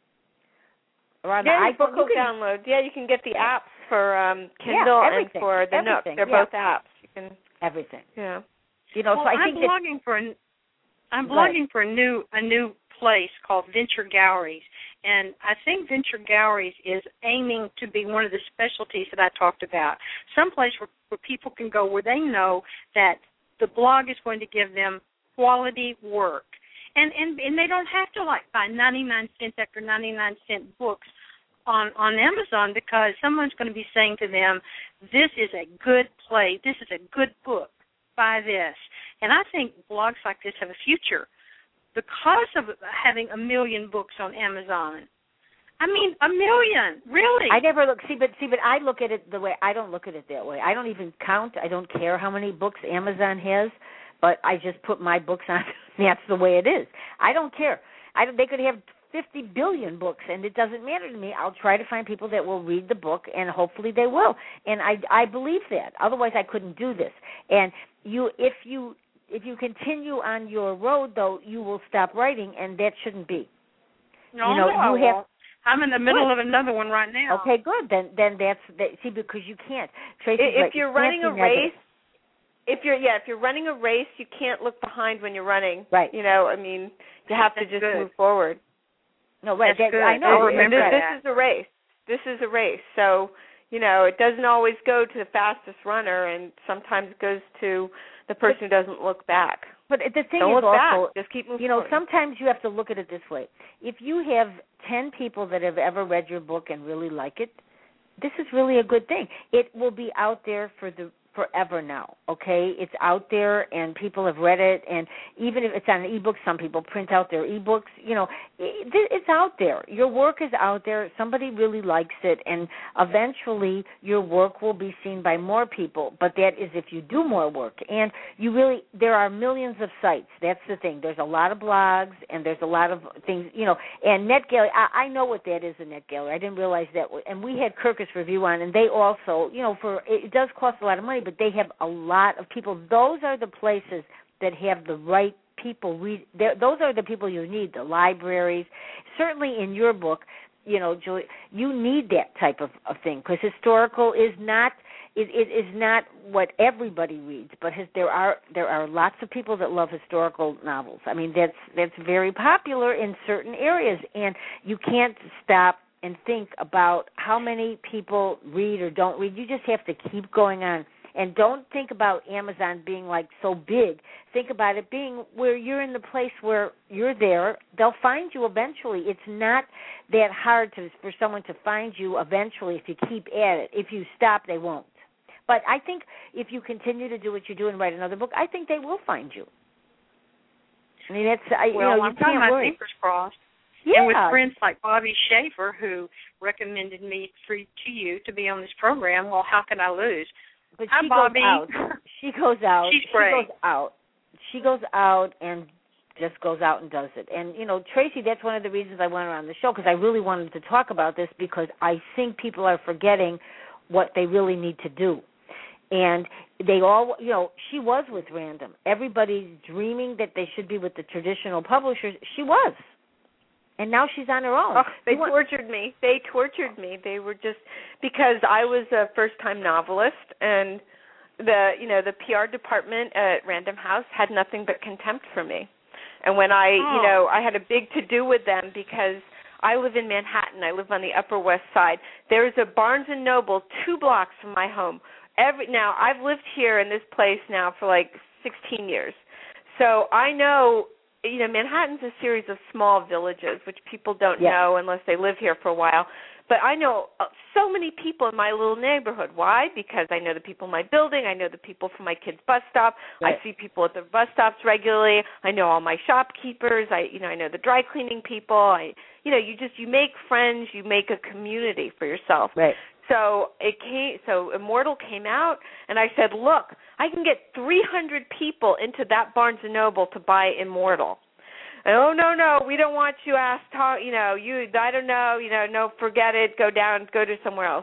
or on yeah, the iPhone. You can download. Yeah, you can get the apps for um, Kindle yeah, and for the Nook. They're yeah. both apps. You can everything. Yeah. You know, well, so I I'm think blogging that, for a, I'm blogging for a new a new place called Venture Galleries, and I think Venture Galleries is aiming to be one of the specialties that I talked about. Some place where, where people can go where they know that the blog is going to give them quality work, and and and they don't have to like buy ninety-nine cents after ninety-nine cent books on on Amazon, because someone's going to be saying to them, "This is a good play. This is a good book. Buy this." And I think blogs like this have a future because of having a million books on Amazon. I mean, a million, really. I never look, see, but see, but I look at it the way, I don't look at it that way. I don't even count. I don't care how many books Amazon has, but I just put my books on. That's the way it is. I don't care. I don't, they could have fifty billion books, and it doesn't matter to me. I'll try to find people that will read the book, and hopefully they will. And I, I believe that. Otherwise, I couldn't do this. And you, if you, if you continue on your road, though, you will stop writing, and that shouldn't be. No, you know, no, you have. I'm in the middle good. of another one right now. Okay, good. Then, then that's that, see, because you can't. Tracy's if right. you're you running a race, negative. if you're yeah, if you're running a race, you can't look behind when you're running. Right. You know, I mean, you have That's to just good. move forward. No, right. That's That, good. I know. I'll remember this, that. this is a race. This is a race. So, you know, it doesn't always go to the fastest runner, and sometimes it goes to the person who doesn't look back. But the thing Don't is look also, back. Just keep moving you know, forward. sometimes you have to look at it this way. If you have ten people that have ever read your book and really like it, this is really a good thing. It will be out there for the forever now, okay? It's out there, and people have read it, and even if it's on an ebook, some people print out their ebooks. You know, it, it's out there. Your work is out there. Somebody really likes it, and eventually your work will be seen by more people, but that is if you do more work. And you really, there are millions of sites. That's the thing. There's a lot of blogs, and there's a lot of things, you know, and NetGalley, I, I know what that is, a NetGalley. I didn't realize that. And we had Kirkus Review on, and they also, you know, for it does cost a lot of money, but they have a lot of people. Those are the places that have the right people read. Those are the people you need, the libraries. Certainly in your book, you know, Julie, you need that type of, of thing, because historical is not it, it is not what everybody reads, but has, there are there are lots of people that love historical novels. I mean, that's that's very popular in certain areas, and you can't stop and think about how many people read or don't read. You just have to keep going on. And don't think about Amazon being like so big. Think about it being where you're in the place where you're there. They'll find you eventually. It's not that hard to, for someone to find you eventually if you keep at it. If you stop, they won't. But I think if you continue to do what you do and write another book, I think they will find you. I mean, that's I, well, you know, I'm you can't my worry. fingers crossed. Yeah. And with friends like Bobby Schaefer, who recommended me for, to you to be on this program, well, how can I lose? But Hi, she Bobby. goes out. She goes out. She's she brave. goes out. She goes out and just goes out and does it. And, you know, Tracy, that's one of the reasons I went on the show, because I really wanted to talk about this, because I think people are forgetting what they really need to do. And they all, you know, she was with Random. Everybody's dreaming that they should be with the traditional publishers. She was. And now she's on her own. Oh, they want- tortured me. They tortured me. They were just, because I was a first-time novelist, and the, you know, the P R department at Random House had nothing but contempt for me. And when I, oh. you know, I had a big to-do with them, because I live in Manhattan. I live on the Upper West Side. There's a Barnes and Noble two blocks from my home. Every now, I've lived here in this place now for like sixteen years. So I know, you know, Manhattan's a series of small villages, which people don't yeah. know unless they live here for a while. But I know so many people in my little neighborhood. Why? Because I know the people in my building. I know the people from my kid's bus stop. Right. I see people at the bus stops regularly. I know all my shopkeepers. I, you know, I know the dry cleaning people. I, you know, you just you make friends. You make a community for yourself. Right. So it came. So Immortal came out, and I said, "Look, I can get three hundred people into that Barnes and Noble to buy Immortal." And, oh no, no, we don't want you asked. Talk, you know, you. I don't know. You know, no, forget it. Go down. Go to somewhere else.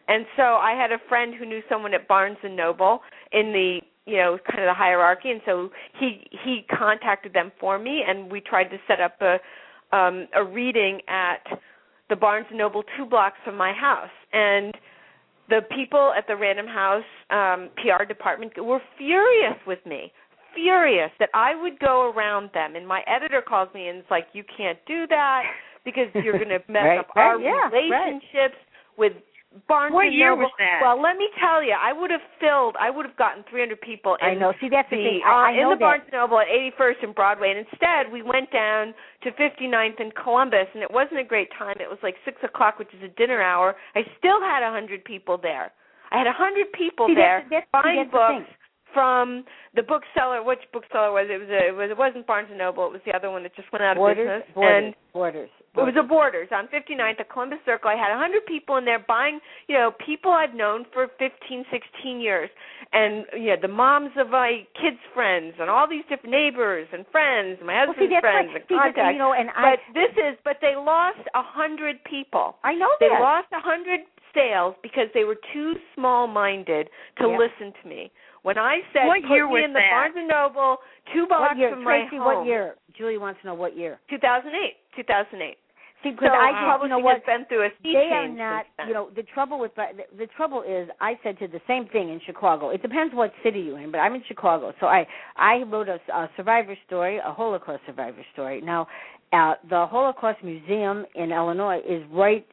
And so I had a friend who knew someone at Barnes and Noble in the, you know, kind of the hierarchy, and so he he contacted them for me, and we tried to set up a um, a reading at the Barnes and Noble two blocks from my house. And the people at the Random House um, P R department were furious with me, furious that I would go around them. And my editor calls me and it's like, you can't do that because you're going to mess right, up right, our yeah, relationships right. with Barnes what and year Noble. was that? Well, let me tell you, I would have filled, I would have gotten three hundred people in I know. See, that's the, the thing. I, I uh, in know the that. Barnes and Noble at eighty-first and Broadway, and instead we went down to fifty-ninth and Columbus, and it wasn't a great time. It was like six o'clock, which is a dinner hour. I still had a hundred people there. I had a hundred people see, there that's, that's, buying that's books from the bookseller. Which bookseller was it? It was a, it was it wasn't Barnes and Noble. It was the other one that just went out of Borders, business. Borders, and Borders. It was a Borders on fifty-ninth at Columbus Circle. I had one hundred people in there buying, you know, people I've known for fifteen, sixteen years. And, you know, the moms of my kids' friends and all these different neighbors and friends, and my husband's well, see, friends right. and see, contacts. You know, and but I, this is, but they lost one hundred people. I know They that. lost one hundred sales because they were too small-minded to yep. listen to me. When I said, what put year me was in the that? Barnes and Noble, two blocks what year? from Tracy, my home. what year? Julie wants to know what year. two thousand eight. two thousand eight. See, because so I uh, just, you know what, has been through a sea they are change not, since then. you know, the trouble with, the, the trouble is, I said to the same thing in Chicago. It depends what city you're in, but I'm in Chicago. So I, I wrote a, a survivor story, a Holocaust survivor story. Now, uh, the Holocaust Museum in Illinois is right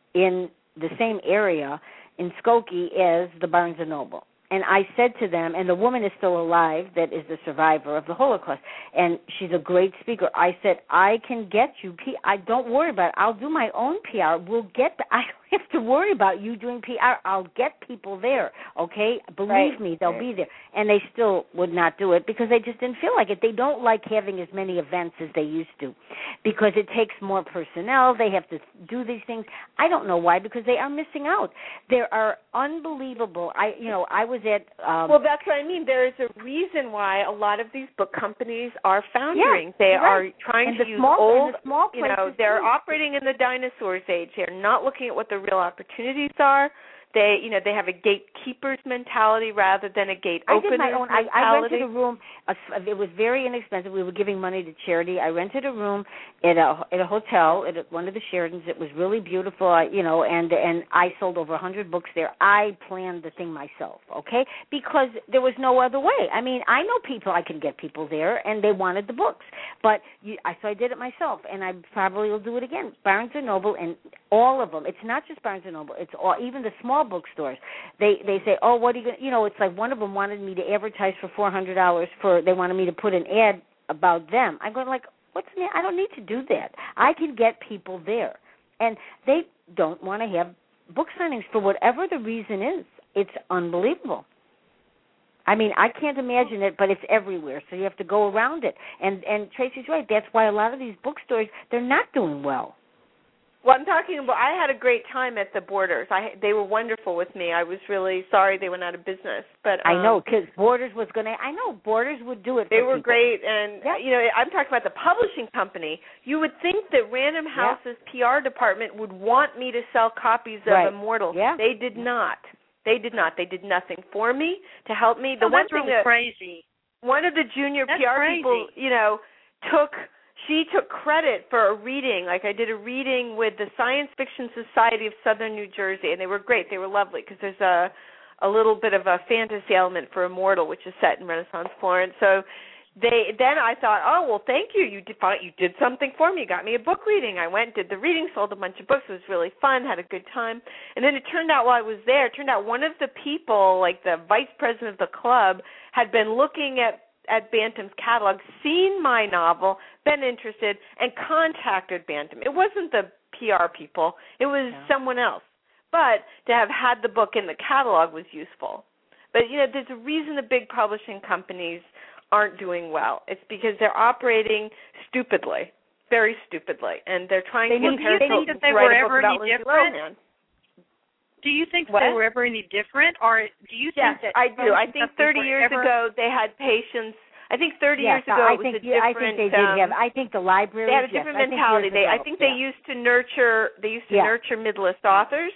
in the same area in Skokie as the Barnes and Noble. And I said to them, and the woman is still alive that is the survivor of the Holocaust, and she's a great speaker. I said, I can get you P R. I don't worry about it. I'll do my own P R. We'll get the, I don't have to worry about you doing P R. I'll get people there, okay? Believe right. me, they'll right. be there. And they still would not do it because they just didn't feel like it. They don't like having as many events as they used to because it takes more personnel. They have to do these things. I don't know why, because they are missing out. There are unbelievable, I, you know, I was at... Um, well, that's what I mean. There is a reason why a lot of these book companies are foundering. Yeah, they right. are trying and to the use small, old, the small you know, they're too. operating in the dinosaurs age. They're not looking at what the real opportunities are. They, you know, they have a gatekeeper's mentality rather than a gate opener's I did my own. mentality. I, I rented a room. A, it was very inexpensive. We were giving money to charity. I rented a room at a at a hotel at one of the Sheratons. It was really beautiful, I, you know, and and I sold over a hundred books there. I planned the thing myself, okay, because there was no other way. I mean, I know people. I can get people there, and they wanted the books, but you, I so I did it myself, and I probably will do it again. Barnes and Noble and all of them. It's not just Barnes and Noble. It's all, even the small bookstores. They they say, oh, what are you going to, you know, it's like one of them wanted me to advertise for four hundred dollars for, they wanted me to put an ad about them. I'm going like, what's the, I don't need to do that. I can get people there. And they don't want to have book signings for whatever the reason is. It's unbelievable. I mean, I can't imagine it, but it's everywhere, so you have to go around it. And and Tracy's right. That's why a lot of these bookstores, they're not doing well. Well, I'm talking about, I had a great time at the Borders. I They were wonderful with me. I was really sorry they went out of business. But um, I know, because Borders was going to, I know, Borders would do it They for were people. great. And, yeah. you know, I'm talking about the publishing company. You would think that Random House's yeah. P R department would want me to sell copies of right. Immortal. Yeah. They did not. They did not. They did nothing for me to help me. The oh, one that's thing really that crazy. One of the junior that's P R crazy. people, you know, took... She took credit for a reading. Like I did a reading with the Science Fiction Society of Southern New Jersey, and they were great. They were lovely because there's a a little bit of a fantasy element for Immortal, which is set in Renaissance Florence. So they then I thought, oh well, thank you. You did you did something for me. You got me a book reading. I went, did the reading, sold a bunch of books. It was really fun. Had a good time. And then it turned out while I was there, it turned out one of the people, like the vice president of the club, had been looking at. at Bantam's catalog, seen my novel, been interested, and contacted Bantam. It wasn't the P R people. It was yeah. someone else. But to have had the book in the catalog was useful. But, you know, there's a reason the big publishing companies aren't doing well. It's because they're operating stupidly, very stupidly, and they're trying they to need, compare they need that they write were a book ever about any Lindsay different? Lohan. Do you think what? they were ever any different, or do you yes, think that? I do. I think thirty years ever... ago they had patience. I think thirty yes, years ago I it was think, a different. I think they did um, have. I think the library. They had a different yes, mentality. I think, they, I think they yeah. used to nurture. They used to yeah. nurture mid-list authors.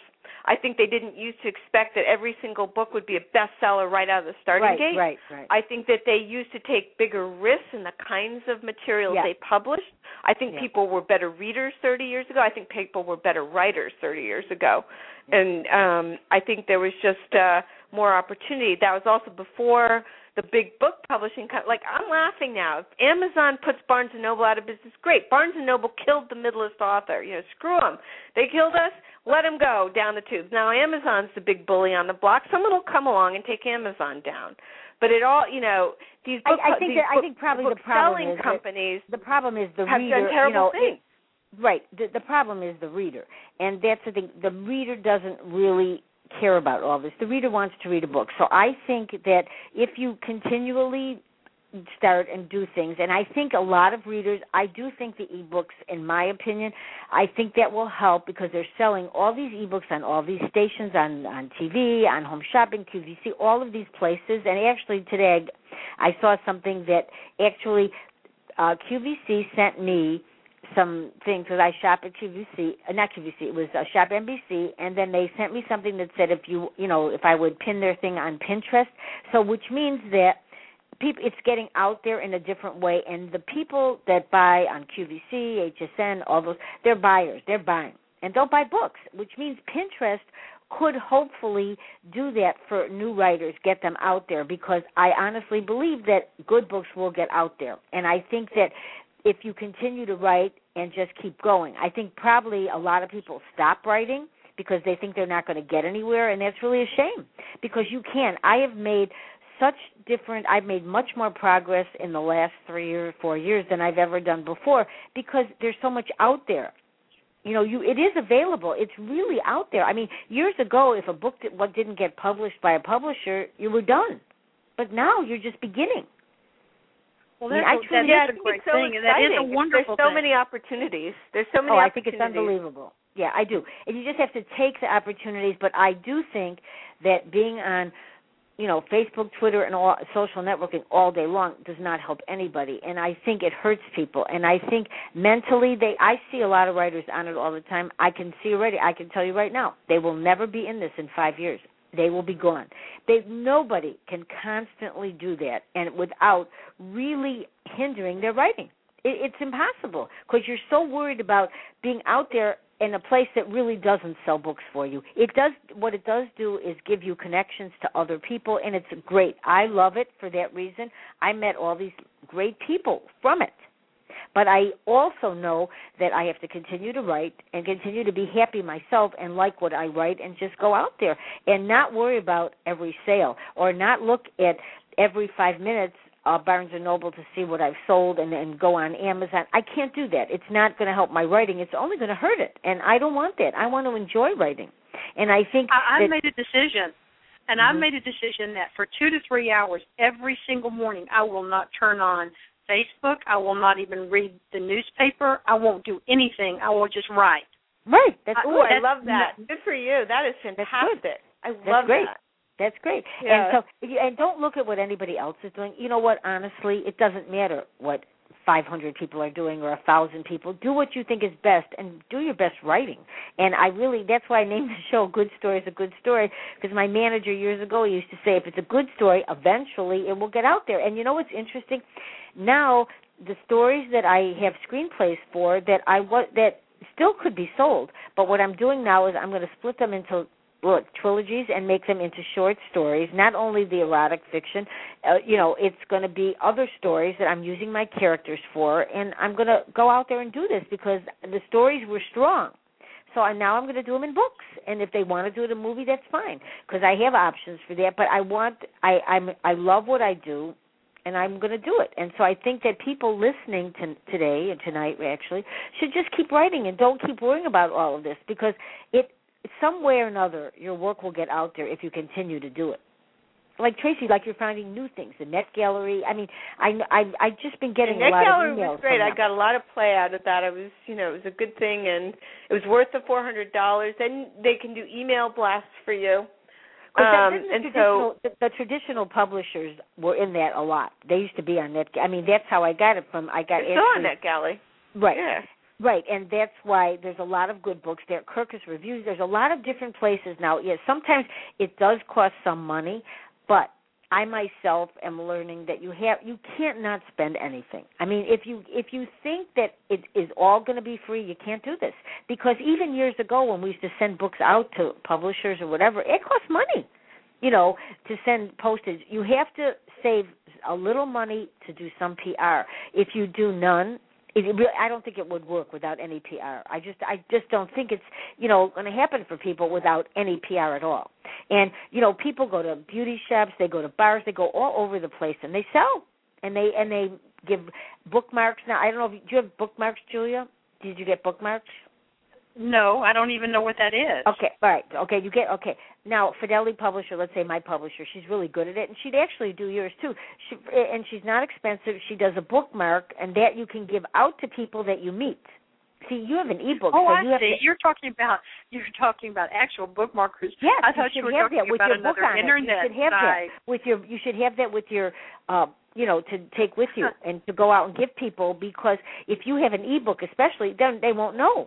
I think they didn't used to expect that every single book would be a bestseller right out of the starting right, gate. Right, right, I think that they used to take bigger risks in the kinds of materials yeah. they published. I think yeah. people were better readers thirty years ago. I think people were better writers thirty years ago. Yeah. And um, I think there was just uh, more opportunity. That was also before the big book publishing. Like, I'm laughing now. If Amazon puts Barnes and Noble out of business, great. Barnes and Noble killed the middleist author. You know, screw them. They killed us. Let them go down the tubes. Now Amazon's the big bully on the block. Someone will come along and take Amazon down. But it all, you know, these book, I, I think these that, book, I think probably book the problem selling is companies the problem is the have reader. done terrible you know, things. It, right. The, the problem is the reader, and that's the thing. The reader doesn't really care about all this. The reader wants to read a book. So I think that if you continually start and do things, and I think a lot of readers, I do think the ebooks, in my opinion, I think that will help because they're selling all these ebooks on all these stations, on, on T V, on Home Shopping, Q V C, all of these places. And actually today I saw something that actually uh, Q V C sent me some things because I shop at Q V C, uh, not Q V C, it was uh, Shop N B C, and then they sent me something that said if you, you know, if I would pin their thing on Pinterest, so which means that people, it's getting out there in a different way, and the people that buy on Q V C, H S N, all those, they're buyers, they're buying, and they'll buy books, which means Pinterest could hopefully do that for new writers, get them out there, because I honestly believe that good books will get out there, and I think that if you continue to write and just keep going. I think probably a lot of people stop writing because they think they're not going to get anywhere, and that's really a shame because you can. I have made such different, I've made much more progress in the last three or four years than I've ever done before because there's so much out there. You know, you it is available. It's really out there. I mean, years ago, if a book that, what didn't get published by a publisher, you were done. But now you're just beginning. Well, that's, I mean, I, that yeah, is a great so thing, and that is a wonderful There's so thing. many opportunities. There's so many oh, opportunities. I think it's unbelievable. Yeah, I do. And you just have to take the opportunities, but I do think that being on, you know, Facebook, Twitter, and all social networking all day long does not help anybody, and I think it hurts people. And I think mentally, they I see a lot of writers on it all the time. I can see already, I can tell you right now, they will never be in this in five years. They will be gone. They, nobody can constantly do that and without really hindering their writing. It, it's impossible because you're so worried about being out there in a place that really doesn't sell books for you. It does. What it does do is give you connections to other people, and it's great. I love it for that reason. I met all these great people from it. But I also know that I have to continue to write and continue to be happy myself and like what I write and just go out there and not worry about every sale or not look at every five minutes uh, Barnes and Noble to see what I've sold and then go on Amazon. I can't do that. It's not going to help my writing. It's only going to hurt it, and I don't want that. I want to enjoy writing. And I think I, I've that, made a decision, and mm-hmm. I've made a decision that for two to three hours every single morning I will not turn on Facebook. I will not even read the newspaper. I won't do anything. I will just write. Right. That's, I, ooh, I love that. Not, good for you. That is fantastic. I love That's great. that. That's great. Yeah. And so, and don't look at what anybody else is doing. You know what? Honestly, it doesn't matter what five hundred people are doing or one thousand people. Do what you think is best and do your best writing. And I really, that's why I named the show Good Story is a Good Story, because my manager years ago used to say if it's a good story, eventually it will get out there. And you know what's interesting? Now, the stories that I have screenplays for that I that still could be sold, but what I'm doing now is I'm going to split them into look, trilogies and make them into short stories, not only the erotic fiction, uh, you know, it's going to be other stories that I'm using my characters for, and I'm going to go out there and do this because the stories were strong. So I, now I'm going to do them in books, and if they want to do it in a movie, that's fine because I have options for that. But I want, I, I'm, I love what I do, and I'm going to do it. And so I think that people listening to today and tonight actually should just keep writing and don't keep worrying about all of this because it. Some way or another, your work will get out there if you continue to do it. Like Tracy, like you're finding new things. The Net Gallery. I mean, I I I've just been getting the a lot Net Gallery of emails. was great. From I got a lot of play out of that. It was, you know, it was a good thing, and it was worth the four hundred dollars. Then they can do email blasts for you. Um, the and so the, the traditional publishers were in that a lot. They used to be on Net. I mean, that's how I got it from. I got it's still on Net Gallery. Right. Yeah. Right, and that's why there's a lot of good books there. Kirkus Reviews, there's a lot of different places now. Yes, sometimes it does cost some money, but I myself am learning that you have you can't not spend anything. I mean, if you if you think that it is all going to be free, you can't do this. Because even years ago when we used to send books out to publishers or whatever, it cost money, you know, to send postage. You have to save a little money to do some P R. If you do none, It, it really, I don't think it would work without any P R. I just, I just don't think it's, you know, going to happen for people without any P R at all. And you know, people go to beauty shops, they go to bars, they go all over the place, and they sell, and they and they give bookmarks. Now, I don't know if you, do you have bookmarks, Julia? Did you get bookmarks? No, I don't even know what that is. Okay, all right. Okay, you get okay. Now, Fidelity Publisher, let's say my publisher, she's really good at it, and she'd actually do yours too. She, and she's not expensive. She does a bookmark, and that you can give out to people that you meet. See, you have an ebook. Oh, so I you have see. To, you're talking about you're talking about actual bookmarkers. Yes, I thought you, you were have talking that with about your another book on internet it. You should have site. that with your. You should have that with your. Uh, you know, to take with you and to go out and give people, because if you have an ebook, especially, then they won't know.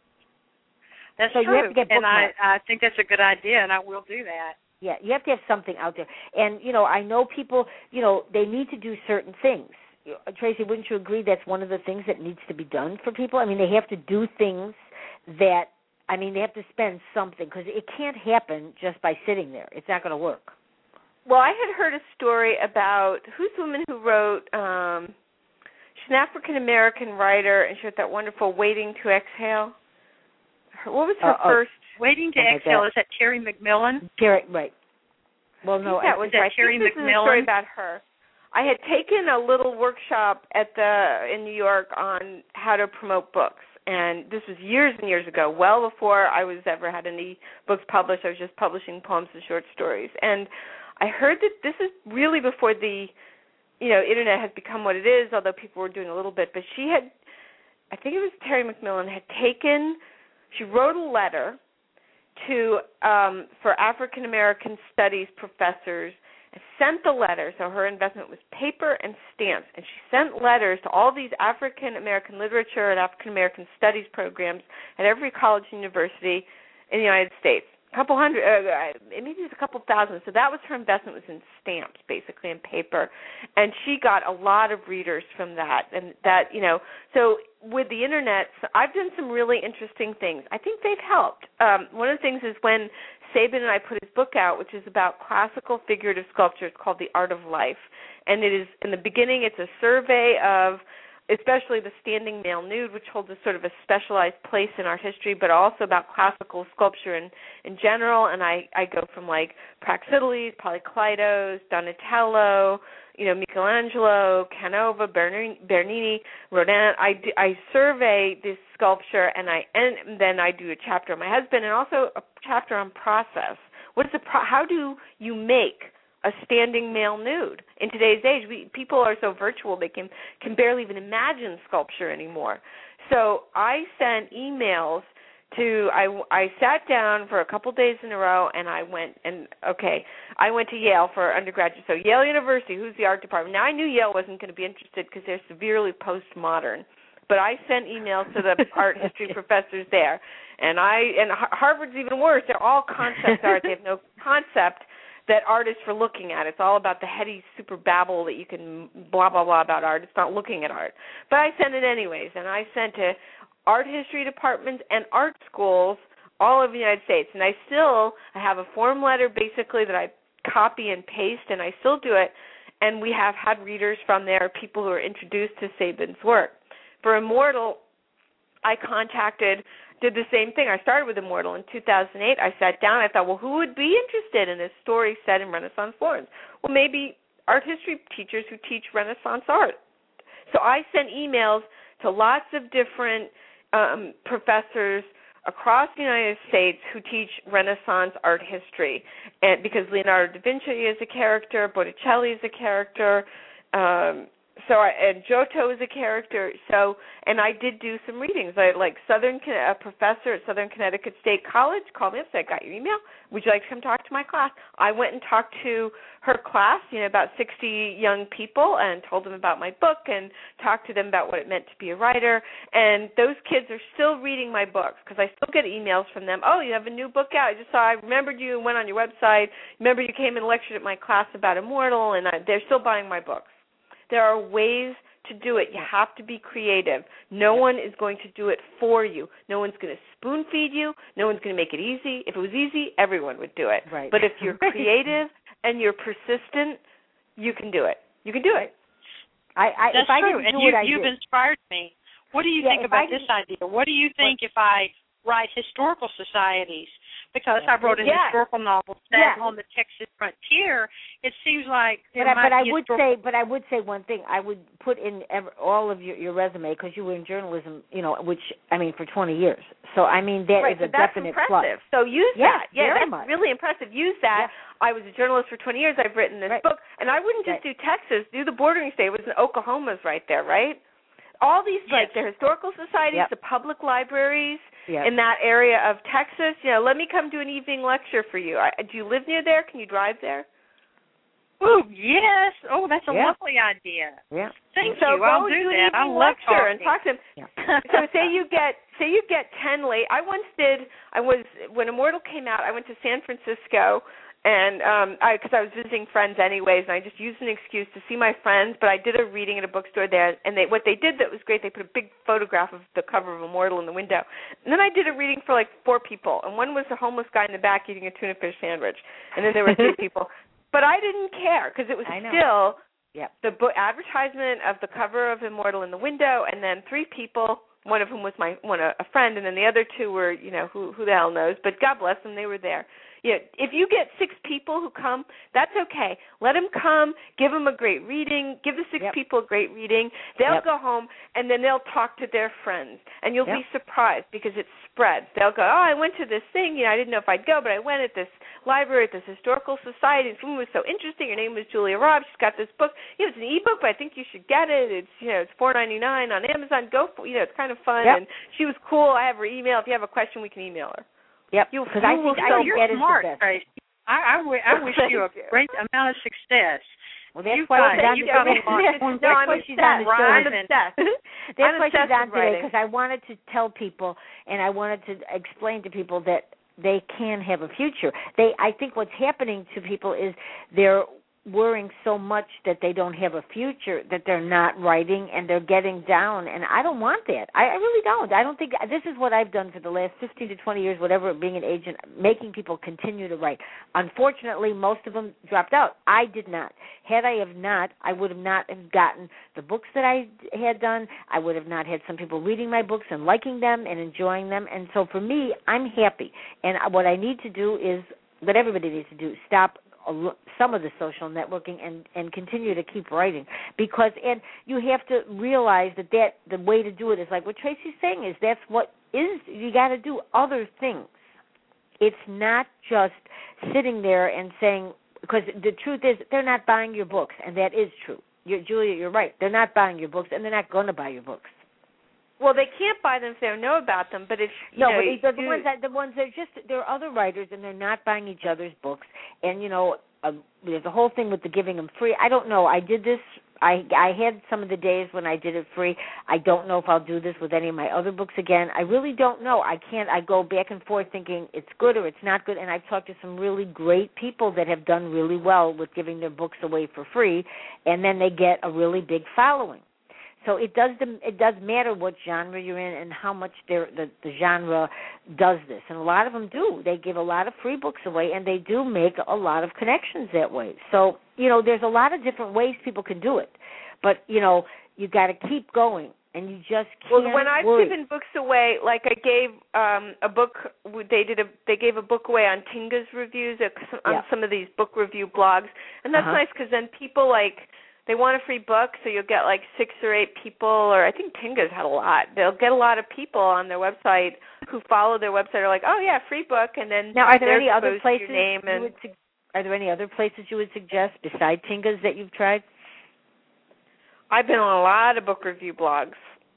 That's so true, you have to get and I, bookmarks. I think that's a good idea, and I will do that. Yeah, you have to have something out there. And, you know, I know people, you know, they need to do certain things. Tracy, wouldn't you agree that's one of the things that needs to be done for people? I mean, they have to do things that, I mean, they have to spend something, because it can't happen just by sitting there. It's not going to work. Well, I had heard a story about, who's the woman who wrote, um, she's an African-American writer, and she wrote that wonderful Waiting to Exhale. What was her uh, first? Uh, Waiting to Exhale, is that Terry McMillan? Terry, right. Well, no, that was that Terry this McMillan. Is a story about her. I had taken a little workshop at the in New York on how to promote books, and this was years and years ago, well before I was ever had any books published. I was just publishing poems and short stories, and I heard that this is really before the, you know, internet has become what it is. Although people were doing a little bit, but she had, I think it was Terry McMillan, had taken. She wrote a letter to um, for African American studies professors and sent the letter. So her investment was paper and stamps, and she sent letters to all these African American literature and African American studies programs at every college and university in the United States. A couple hundred, uh, maybe it was a couple thousand. So that was her investment, was in stamps, basically, in paper. And she got a lot of readers from that. And that, you know, so with the Internet, I've done some really interesting things. I think they've helped. Um, one of the things is when Sabin and I put his book out, which is about classical figurative sculpture. It's called The Art of Life. And it is, in the beginning, it's a survey of especially the standing male nude, which holds a sort of a specialized place in art history, but also about classical sculpture in, in general. And I, I go from like Praxiteles, Polykleitos, Donatello, you know, Michelangelo, Canova, Bernini, Rodin. I, do, I survey this sculpture, and I and then I do a chapter on my husband, and also a chapter on process. What is the pro- how do you make a standing male nude in today's age? We, people are so virtual they can can barely even imagine sculpture anymore. So I sent emails to I, I sat down for a couple days in a row, and I went and okay I went to Yale for undergraduate. So Yale University, who's the art department? Now I knew Yale wasn't going to be interested because they're severely postmodern, but I sent emails to the art history professors there, and I and Harvard's even worse. They're all concept art. They have no concept that artists are looking at. It's all about the heady super babble that you can blah, blah, blah about art. It's not looking at art. But I sent it anyways, and I sent to art history departments and art schools all over the United States. And I still I have a form letter basically that I copy and paste, and I still do it. And we have had readers from there, people who are introduced to Sabin's work. For Immortal, I contacted did the same thing. I started with Immortal in two thousand eight. I sat down. I thought, well, who would be interested in this story set in Renaissance Florence? Well, maybe art history teachers who teach Renaissance art. So I sent emails to lots of different um, professors across the United States who teach Renaissance art history, and because Leonardo da Vinci is a character, Botticelli is a character, um, so I, and Johto is a character. So, and I did do some readings. I like Southern a professor at Southern Connecticut State College called me up, said, "I got your email. Would you like to come talk to my class?" I went and talked to her class, you know, about sixty young people, and told them about my book and talked to them about what it meant to be a writer. And those kids are still reading my books because I still get emails from them. "Oh, you have a new book out. I just saw. I remembered you and went on your website. Remember you came and lectured at my class about Immortal," and I, they're still buying my books. There are ways to do it. You have to be creative. No one is going to do it for you. No one's going to spoon feed you. No one's going to make it easy. If it was easy, everyone would do it. Right. But if you're creative and you're persistent, you can do it. You can do it. I, I, That's if I true, didn't and do you, it, I you've did. inspired me. What do you Yeah, think if about I this idea? What do you think what? if I write historical societies? Because I wrote a yeah. historical novel set yeah. on the Texas frontier. It seems like there but I, might but I be would historical... say, but I would say one thing. I would put in ever, all of your, your resume because you were in journalism, you know, which I mean for twenty years. So I mean that right, is a but that's definite impressive. plus. So use yeah, that. Yeah, very that's much. really impressive. Use that. Yeah. I was a journalist for twenty years. I've written this right. book, and I wouldn't just right. do Texas. Do the bordering state. It was in Oklahoma's right there, right? All these, yes. like the historical societies, yep. the public libraries yep. in that area of Texas. You know, let me come do an evening lecture for you. I, do you live near there? Can you drive there? Oh, yes. Oh, that's a yeah. lovely idea. Yeah. Thank so you. I'll do, do do that. I an love lecture talking. and talk to them. Yeah. So say you get say you get ten late. I once did. I was when Immortal came out. I went to San Francisco, and um, I because I was visiting friends anyways, and I just used an excuse to see my friends. But I did a reading at a bookstore there, and they what they did that was great. They put a big photograph of the cover of Immortal in the window, and then I did a reading for like four people, and one was a homeless guy in the back eating a tuna fish sandwich, and then there were three people. But I didn't care because it was still yep. the book advertisement of the cover of Immortal in the window, and then three people. One of whom was my one a friend, and then the other two were, you know, who who the hell knows. But God bless them, they were there. You know, if you get six people who come, that's okay. Let them come. Give them a great reading. Give the six yep. people a great reading. They'll yep. go home, and then they'll talk to their friends, and you'll yep. be surprised because it spreads. They'll go, oh, I went to this thing. You know, I didn't know if I'd go, but I went at this library, at this historical society, and someone was so interesting. Her name was Julia Robb. She's got this book. You know, it's an ebook, but I think you should get it. It's, you know, it's four ninety-nine on Amazon. Go for, you know, it's kind of fun. Yep. And she was cool. I have her email. If you have a question, we can email her. Yep. Because I think I so think you're that is smart, the best. Tracy. I, I, w- I wish you a great amount of success. Well, that's you why guys, she's you on got the a lot. That's I'm why she's on the show. I'm obsessed. That's I'm why she's obsessed on with today writing. because I wanted to tell people and I wanted to explain to people that they can have a future. They, I think what's happening to people is they're worrying so much that they don't have a future that they're not writing and they're getting down, and I don't want that. I, I really don't. I don't think this is what I've done for the last fifteen to twenty years, whatever, being an agent, making people continue to write. Unfortunately, most of them dropped out. I did not. Had I have not, I would have not have gotten the books that I had done. I would have not had some people reading my books and liking them and enjoying them, and so for me, I'm happy. And what I need to do is, what everybody needs to do, stop some of the social networking and, and continue to keep writing, because and you have to realize that, that the way to do it is like what Tracy's saying is that's what is you got to do other things. It's not just sitting there and saying, because the truth is they're not buying your books, and that is true. You're, Julia, you're right. They're not buying your books, and they're not going to buy your books. Well, they can't buy them if they don't know about them. But if you no, know, but the, the you, ones that the ones that are just there are other writers and they're not buying each other's books. And you know, uh, there's a whole thing with the giving them free. I don't know. I did this. I I had some of the days when I did it free. I don't know if I'll do this with any of my other books again. I really don't know. I can't. I go back and forth thinking it's good or it's not good. And I've talked to some really great people that have done really well with giving their books away for free, and then they get a really big following. So it does it does matter what genre you're in and how much the, the genre does this. And a lot of them do. They give a lot of free books away, and they do make a lot of connections that way. So, you know, there's a lot of different ways people can do it. But, you know, you got to keep going, and you just can't Well, when I've worry. given books away, like I gave um, a book, they did a they gave a book away on Tinga's reviews on yeah. some of these book review blogs, and that's uh-huh. nice because then people like. They want a free book, so you'll get like six or eight people, or I think Tinga's had a lot. They'll get a lot of people on their website who follow their website are like, oh yeah, free book, and then now are there any other places your name and, you would su- are there any other places you would suggest besides Tinga's that you've tried? I've been on a lot of book review blogs.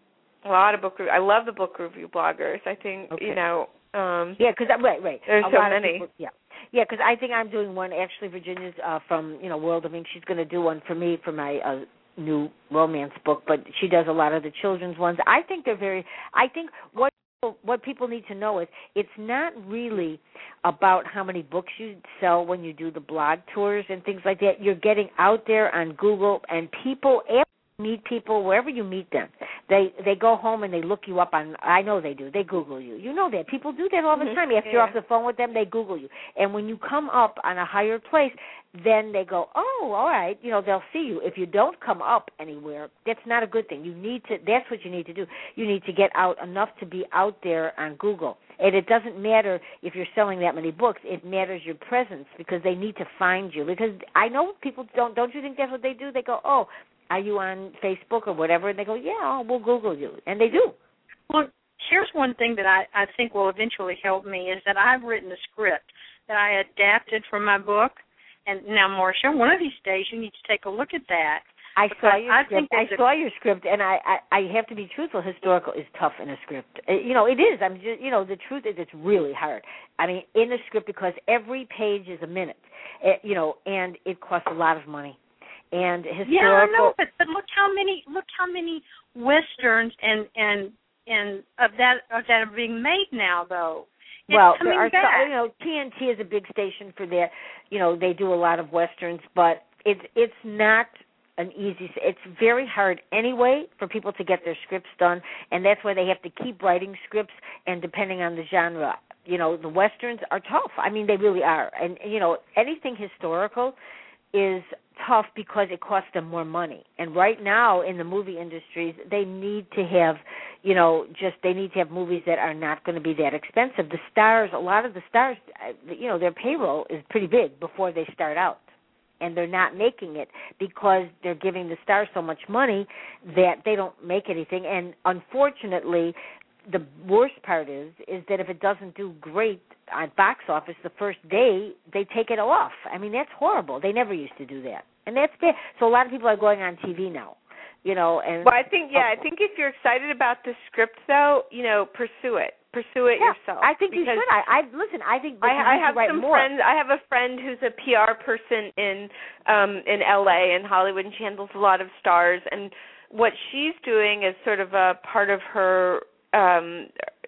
A lot of book review. I love the book review bloggers. I think, okay. you know. Um, yeah, because, right, right. There's a so lot many. Of people, yeah. Yeah, because I think I'm doing one. Actually, Virginia's uh, from, you know, World of Ink. She's going to do one for me for my uh, new romance book, but she does a lot of the children's ones. I think they're very, I think what what people need to know is it's not really about how many books you sell when you do the blog tours and things like that. You're getting out there on Google, and people meet people wherever you meet them. They they go home and they look you up on, I know they do, they Google you. You know that. People do that all the time. After yeah. you're off the phone with them, they Google you. And when you come up on a higher place, then they go, oh, all right, you know, they'll see you. If you don't come up anywhere, that's not a good thing. You need to, that's what you need to do. You need to get out enough to be out there on Google. And it doesn't matter if you're selling that many books. It matters your presence, because they need to find you. Because I know people don't, don't you think that's what they do? They go, oh, are you on Facebook or whatever? And they go, yeah, we'll Google you. And they do. Well, here's one thing that I, I think will eventually help me is that I've written a script that I adapted from my book. And now, Marcia, one of these days you need to take a look at that. I saw your I script. I a, saw your script, and I, I, I have to be truthful. Historical is tough in a script. You know, it is. I'm just, you know, the truth is it's really hard. I mean, in a script, because every page is a minute, it, you know, and it costs a lot of money. And historical. Yeah, I know, but, but look how many look how many westerns and and and of that of that are being made now, though. It's well, coming there are back. some, you know, T N T is a big station for that. You know, they do a lot of westerns, but it's it's not an easy. It's very hard anyway for people to get their scripts done, and that's why they have to keep writing scripts. And depending on the genre, you know, the westerns are tough. I mean, they really are. And you know, anything historical is tough because it costs them more money. And right now in the movie industries, they need to have, you know, just they need to have movies that are not going to be that expensive. The stars, a lot of the stars, you know, their payroll is pretty big before they start out. And they're not making it because they're giving the stars so much money that they don't make anything. And unfortunately, the worst part is is that if it doesn't do great on box office the first day, they take it off. I mean, that's horrible. They never used to do that. And that's bad. So a lot of people are going on T V now, you know. And well, I think, yeah, I think if you're excited about the script, though, you know, pursue it. Pursue it yeah, yourself. I think you should. I, I listen. I think I, I have write some more. friends. I have a friend who's a P R person in um, in L A and Hollywood, and she handles a lot of stars. And what she's doing is sort of a part of her um,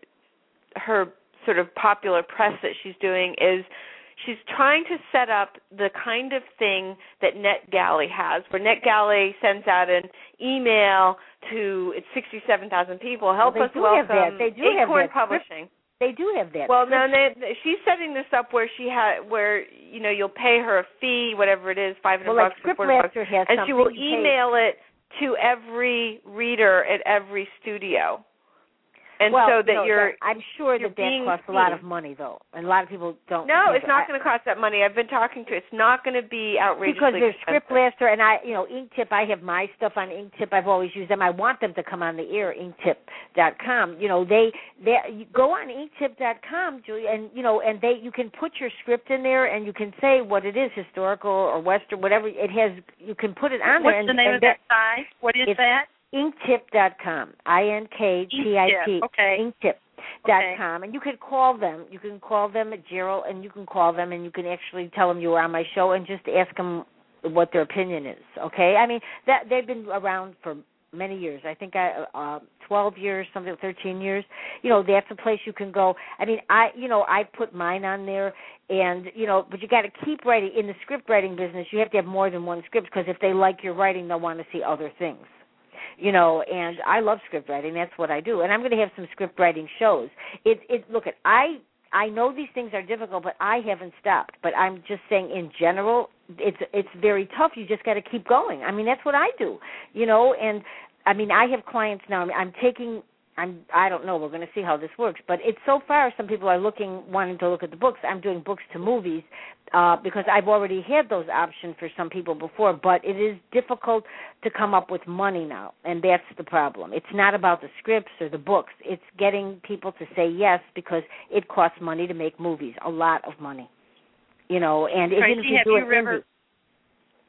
her sort of popular press that she's doing is she's trying to set up the kind of thing that NetGalley has, where NetGalley sends out an email to its sixty-seven thousand people. Help well, us welcome they do Acorn have that. Publishing. They do have that. Well, no, they, she's setting this up where she ha where you know you'll pay her a fee, whatever it is, five hundred well, bucks like or four hundred bucks, has and she will you email pay. it to every reader at every studio. And well, so that no, you're, that, I'm sure you're that that costs seen. a lot of money, though, and a lot of people don't. No, have it's not it. going to cost that money. I've been talking to. It's not going to be outrageously because there's expensive. Scriptmaster, and I, you know, Inktip. I have my stuff on Inktip. I've always used them. I want them to come on the air. Inktip dot com. You know, they, they you go on Inktip dot com, Julia, and you know, and they, you can put your script in there, and you can say what it is, historical or Western, whatever it has. You can put it on What's there. What's the name and of that site? What is that? Inktip dot com. I N K T I P. Okay. Inktip. Dot com, and you can call them. You can call them at Gerald, and you can call them, and you can actually tell them you were on my show, and just ask them what their opinion is. Okay, I mean that they've been around for many years. I think I uh, twelve years, something, thirteen years. You know, that's a place you can go. I mean, I, you know, I put mine on there, and you know, but you got to keep writing. In the script writing business, you have to have more than one script because if they like your writing, they'll want to see other things. You know, and I love script writing. That's what I do. And I'm going to have some script writing shows. It, it, look, at I, I know these things are difficult, but I haven't stopped. But I'm just saying, in general, it's it's very tough. You just got to keep going. I mean, that's what I do. You know, and I mean, I have clients now. I'm, I'm taking. I'm. I don't know. We're going to see how this works. But it's so far. Some people are looking, wanting to look at the books. I'm doing books to movies. Uh, because I've already had those options for some people before, but it is difficult to come up with money now, and that's the problem. It's not about the scripts or the books. It's getting people to say yes because it costs money to make movies, a lot of money. You know, and Tracy, even if you have do you it ever,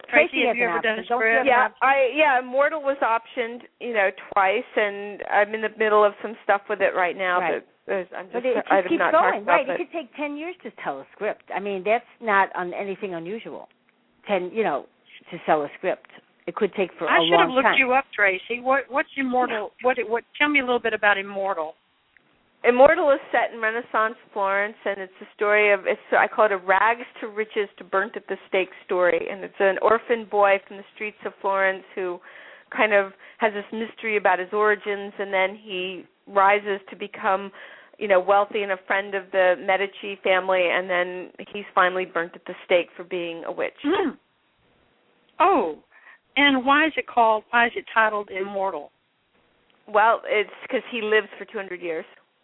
Tracy, have you ever done a script? Yeah, I yeah, Immortal was optioned, you know, twice, and I'm in the middle of some stuff with it right now. Right. But I'm just, but it, it I keeps not going, right? It. it could take ten years to tell a script. I mean, that's not on anything unusual. Ten, you know, to sell a script. It could take for I a long time. I should have looked you up, Tracy. What what's Immortal? What what? Tell me a little bit about Immortal. Immortal is set in Renaissance Florence, and it's a story of, it's, I call it a rags to riches to burnt at the stake story. And it's an orphan boy from the streets of Florence who kind of has this mystery about his origins, and then he rises to become, you know, wealthy and a friend of the Medici family, and then he's finally burnt at the stake for being a witch. Mm. Oh, and why is it called, why is it titled Immortal? Well, it's because he lives for two hundred years.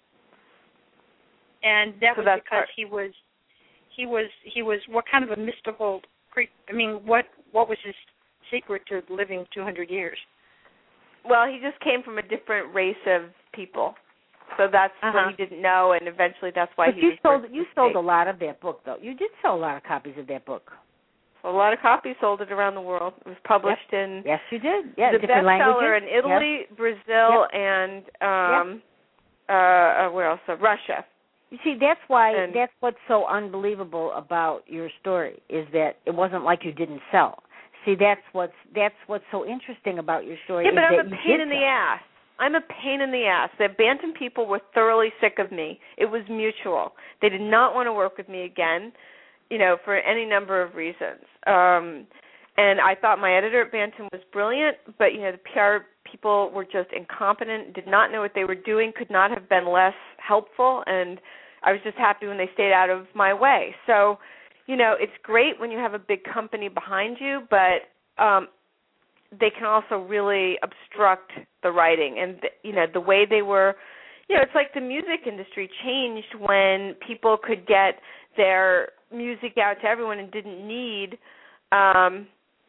And that so was because part. he was, he was, he was. What kind of a mystical creature? I mean, what, what was his secret to living two hundred years? Well, he just came from a different race of people, so that's uh-huh. what he didn't know, and eventually that's why but he. you was sold, you sold a lot of that book, though. You did sell a lot of copies of that book. A lot of copies sold it around the world. It was published yep. in. Yes, you did. Yeah, the different bestseller languages. in Italy, yep. Brazil, yep. and um, yep. uh, uh, where else? Uh, Russia. You see, that's why and, that's what's so unbelievable about your story is that it wasn't like you didn't sell. See, that's what's that's what's so interesting about your story. Yeah, is but I'm that a you pain did in sell. the ass. I'm a pain in the ass. The Bantam people were thoroughly sick of me. It was mutual. They did not want to work with me again, you know, for any number of reasons. Um, and I thought my editor at Bantam was brilliant, but, you know, the P R people were just incompetent, did not know what they were doing, could not have been less helpful, and I was just happy when they stayed out of my way. So, you know, it's great when you have a big company behind you, but um, they can also really obstruct the writing. And, you know, the way they were, you know, it's like the music industry changed when people could get their music out to everyone and didn't need, um,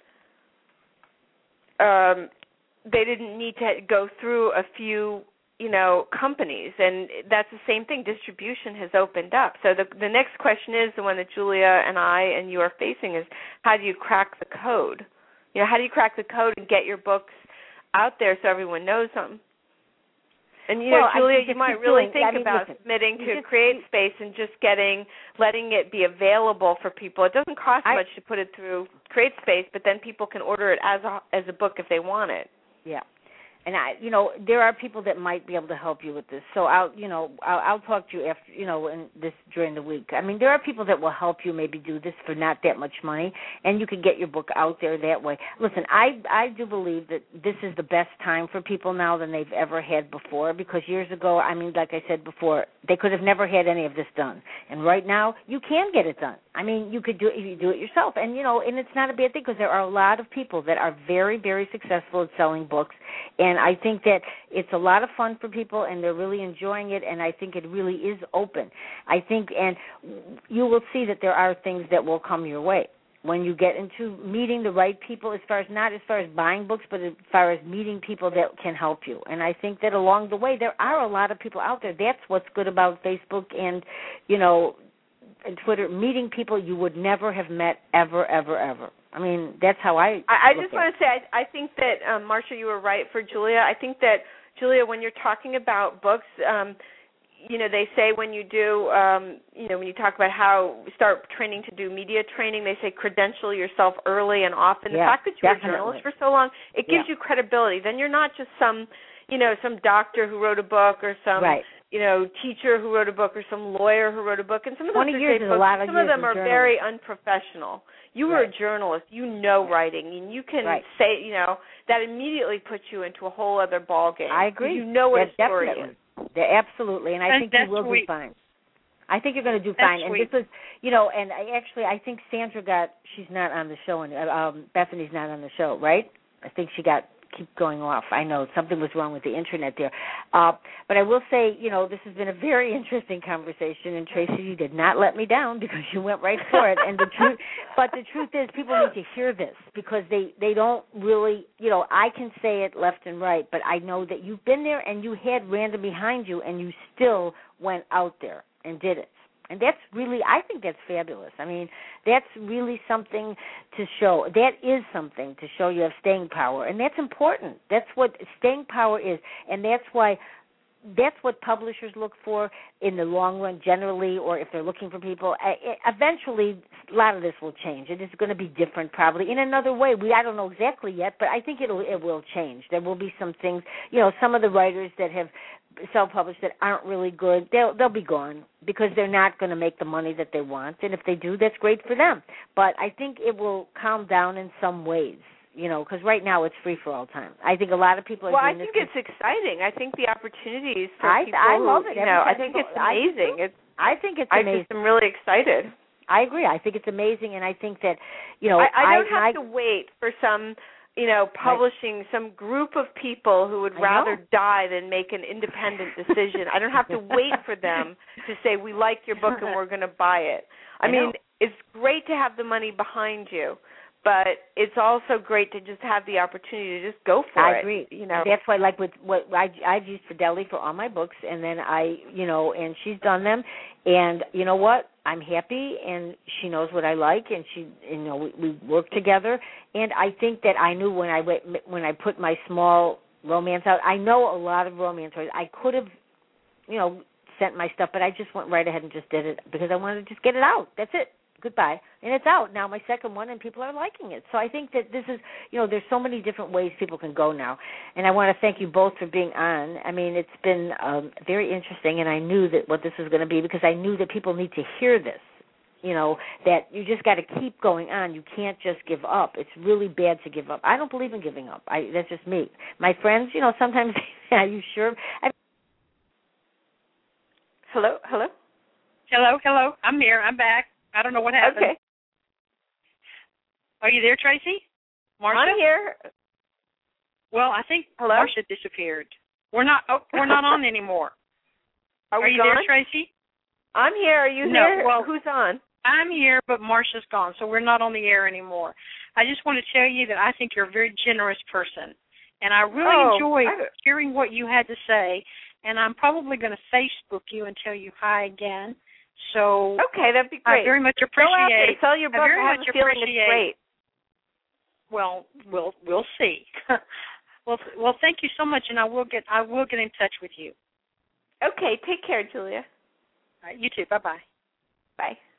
um, they didn't need to go through a few, you know, companies. And that's the same thing. Distribution has opened up. So the the next question is, the one that Julia and I and you are facing, is how do you crack the code? You know, how do you crack the code and get your books out there so everyone knows them? And, you know, well, Julia, you might really doing, think I mean, about listen, submitting to just, Create Space and just getting, letting it be available for people. It doesn't cost I, much to put it through Create Space, but then people can order it as a as a book if they want it. Yeah. And I, you know, there are people that might be able to help you with this. So I'll, you know, I'll, I'll talk to you after, you know, in this during the week. I mean, there are people that will help you maybe do this for not that much money, and you can get your book out there that way. Listen, I, I do believe that this is the best time for people now than they've ever had before, because years ago, I mean, like I said before, they could have never had any of this done. And right now, you can get it done. I mean, you could do it if you do it yourself. And, you know, and it's not a bad thing, because there are a lot of people that are very, very successful at selling books. And I think that it's a lot of fun for people, and they're really enjoying it, and I think it really is open. I think, and you will see that there are things that will come your way when you get into meeting the right people, as far as not as far as buying books, but as far as meeting people that can help you. And I think that along the way, there are a lot of people out there. That's what's good about Facebook and, you know, and Twitter, meeting people you would never have met ever, ever, ever. I mean, that's how I I, I look just at want to say, I, I think that, um, Marsha, you were right for Julia. I think that, Julia, when you're talking about books, um, you know, they say when you do, um, you know, when you talk about how start training to do media training, they say credential yourself early and often. Yeah, the fact that you're definitely. a journalist for so long, it gives yeah. you credibility. Then you're not just some, you know, some doctor who wrote a book or some, right. you know, teacher who wrote a book or some lawyer who wrote a book. And some of those twenty years are is books, a lot of some years of them are in very unprofessional. You were right. a journalist. You know writing, and you can right. say, you know, that immediately puts you into a whole other ballgame. I agree. You know what yeah, a story definitely. is. Yeah, absolutely, and I and think you will sweet. do fine. I think you're going to do that's fine. And sweet. this was, you know, and I actually, I think Sandra got, she's not on the show, and um, Bethany's not on the show, right? I think she got, keep going off. I know something was wrong with the internet there. Uh, but I will say, you know, this has been a very interesting conversation, and Tracy, you did not let me down because you went right for it. And the truth, but the truth is, people need to hear this because they, they don't really, you know, I can say it left and right, but I know that you've been there and you had Random behind you, and you still went out there and did it. And that's really, I think that's fabulous. I mean, that's really something to show. That is something to show you have staying power, and that's important. That's what staying power is, and that's why that's what publishers look for in the long run generally, or if they're looking for people. Eventually, a lot of this will change. It is going to be different probably in another way. We I don't know exactly yet, but I think it'll it will change. There will be some things, you know, some of the writers that have self-published that aren't really good, they'll they'll be gone because they're not going to make the money that they want. And if they do, that's great for them. But I think it will calm down in some ways. You know, because right now it's free for all time. I think a lot of people are well, doing I think this. it's exciting. I think the opportunities for I, people I love who, it. you know, I think people, it's amazing. I, it's, I think it's I amazing. just am really excited. I agree. I think it's amazing, and I think that, you know, I, I don't I, have I, to wait for some, you know, publishing, right. some group of people who would rather die than make an independent decision. I don't have to wait for them to say, we like your book and we're going to buy it. I, I mean, know. It's great to have the money behind you. But it's also great to just have the opportunity to just go for I it. I agree. You know, that's why, like with what I, I've used Fidelity for all my books, and then I, you know, and she's done them, and you know what? I'm happy, and she knows what I like, and she, you know, we, we work together, and I think that I knew when I went, when I put my small romance out. I know a lot of romance writers. I could have, you know, sent my stuff, but I just went right ahead and just did it because I wanted to just get it out. That's it. Goodbye. And it's out now, my second one, and people are liking it. So I think that this is, you know, there's so many different ways people can go now. And I want to thank you both for being on. I mean, it's been um, very interesting, and I knew that what this was going to be because I knew that people need to hear this, you know, that you just got to keep going on. You can't just give up. It's really bad to give up. I don't believe in giving up. I, that's just me. My friends, you know, sometimes, are you sure? I- hello? Hello? Hello, hello. I'm here. I'm back. I don't know what happened. Okay. Are you there, Tracy? Marcia? I'm here. Well, I think Hello? Marcia disappeared. We're not. Oh, we're not on anymore. Are, Are you gone? there, Tracy? I'm here. Are you no, here? Well, who's on? I'm here, but Marcia's gone, so we're not on the air anymore. I just want to tell you that I think you're a very generous person, and I really oh, enjoy I... hearing what you had to say. And I'm probably going to Facebook you and tell you hi again. So okay, that'd be great. I very much appreciate. Go out there, sell your book. I very I have much a feeling appreciate. It's great. Well, we'll we'll see. well, well, thank you so much, and I will get I will get in touch with you. Okay, take care, Julia. All right, you too. Bye bye. Bye.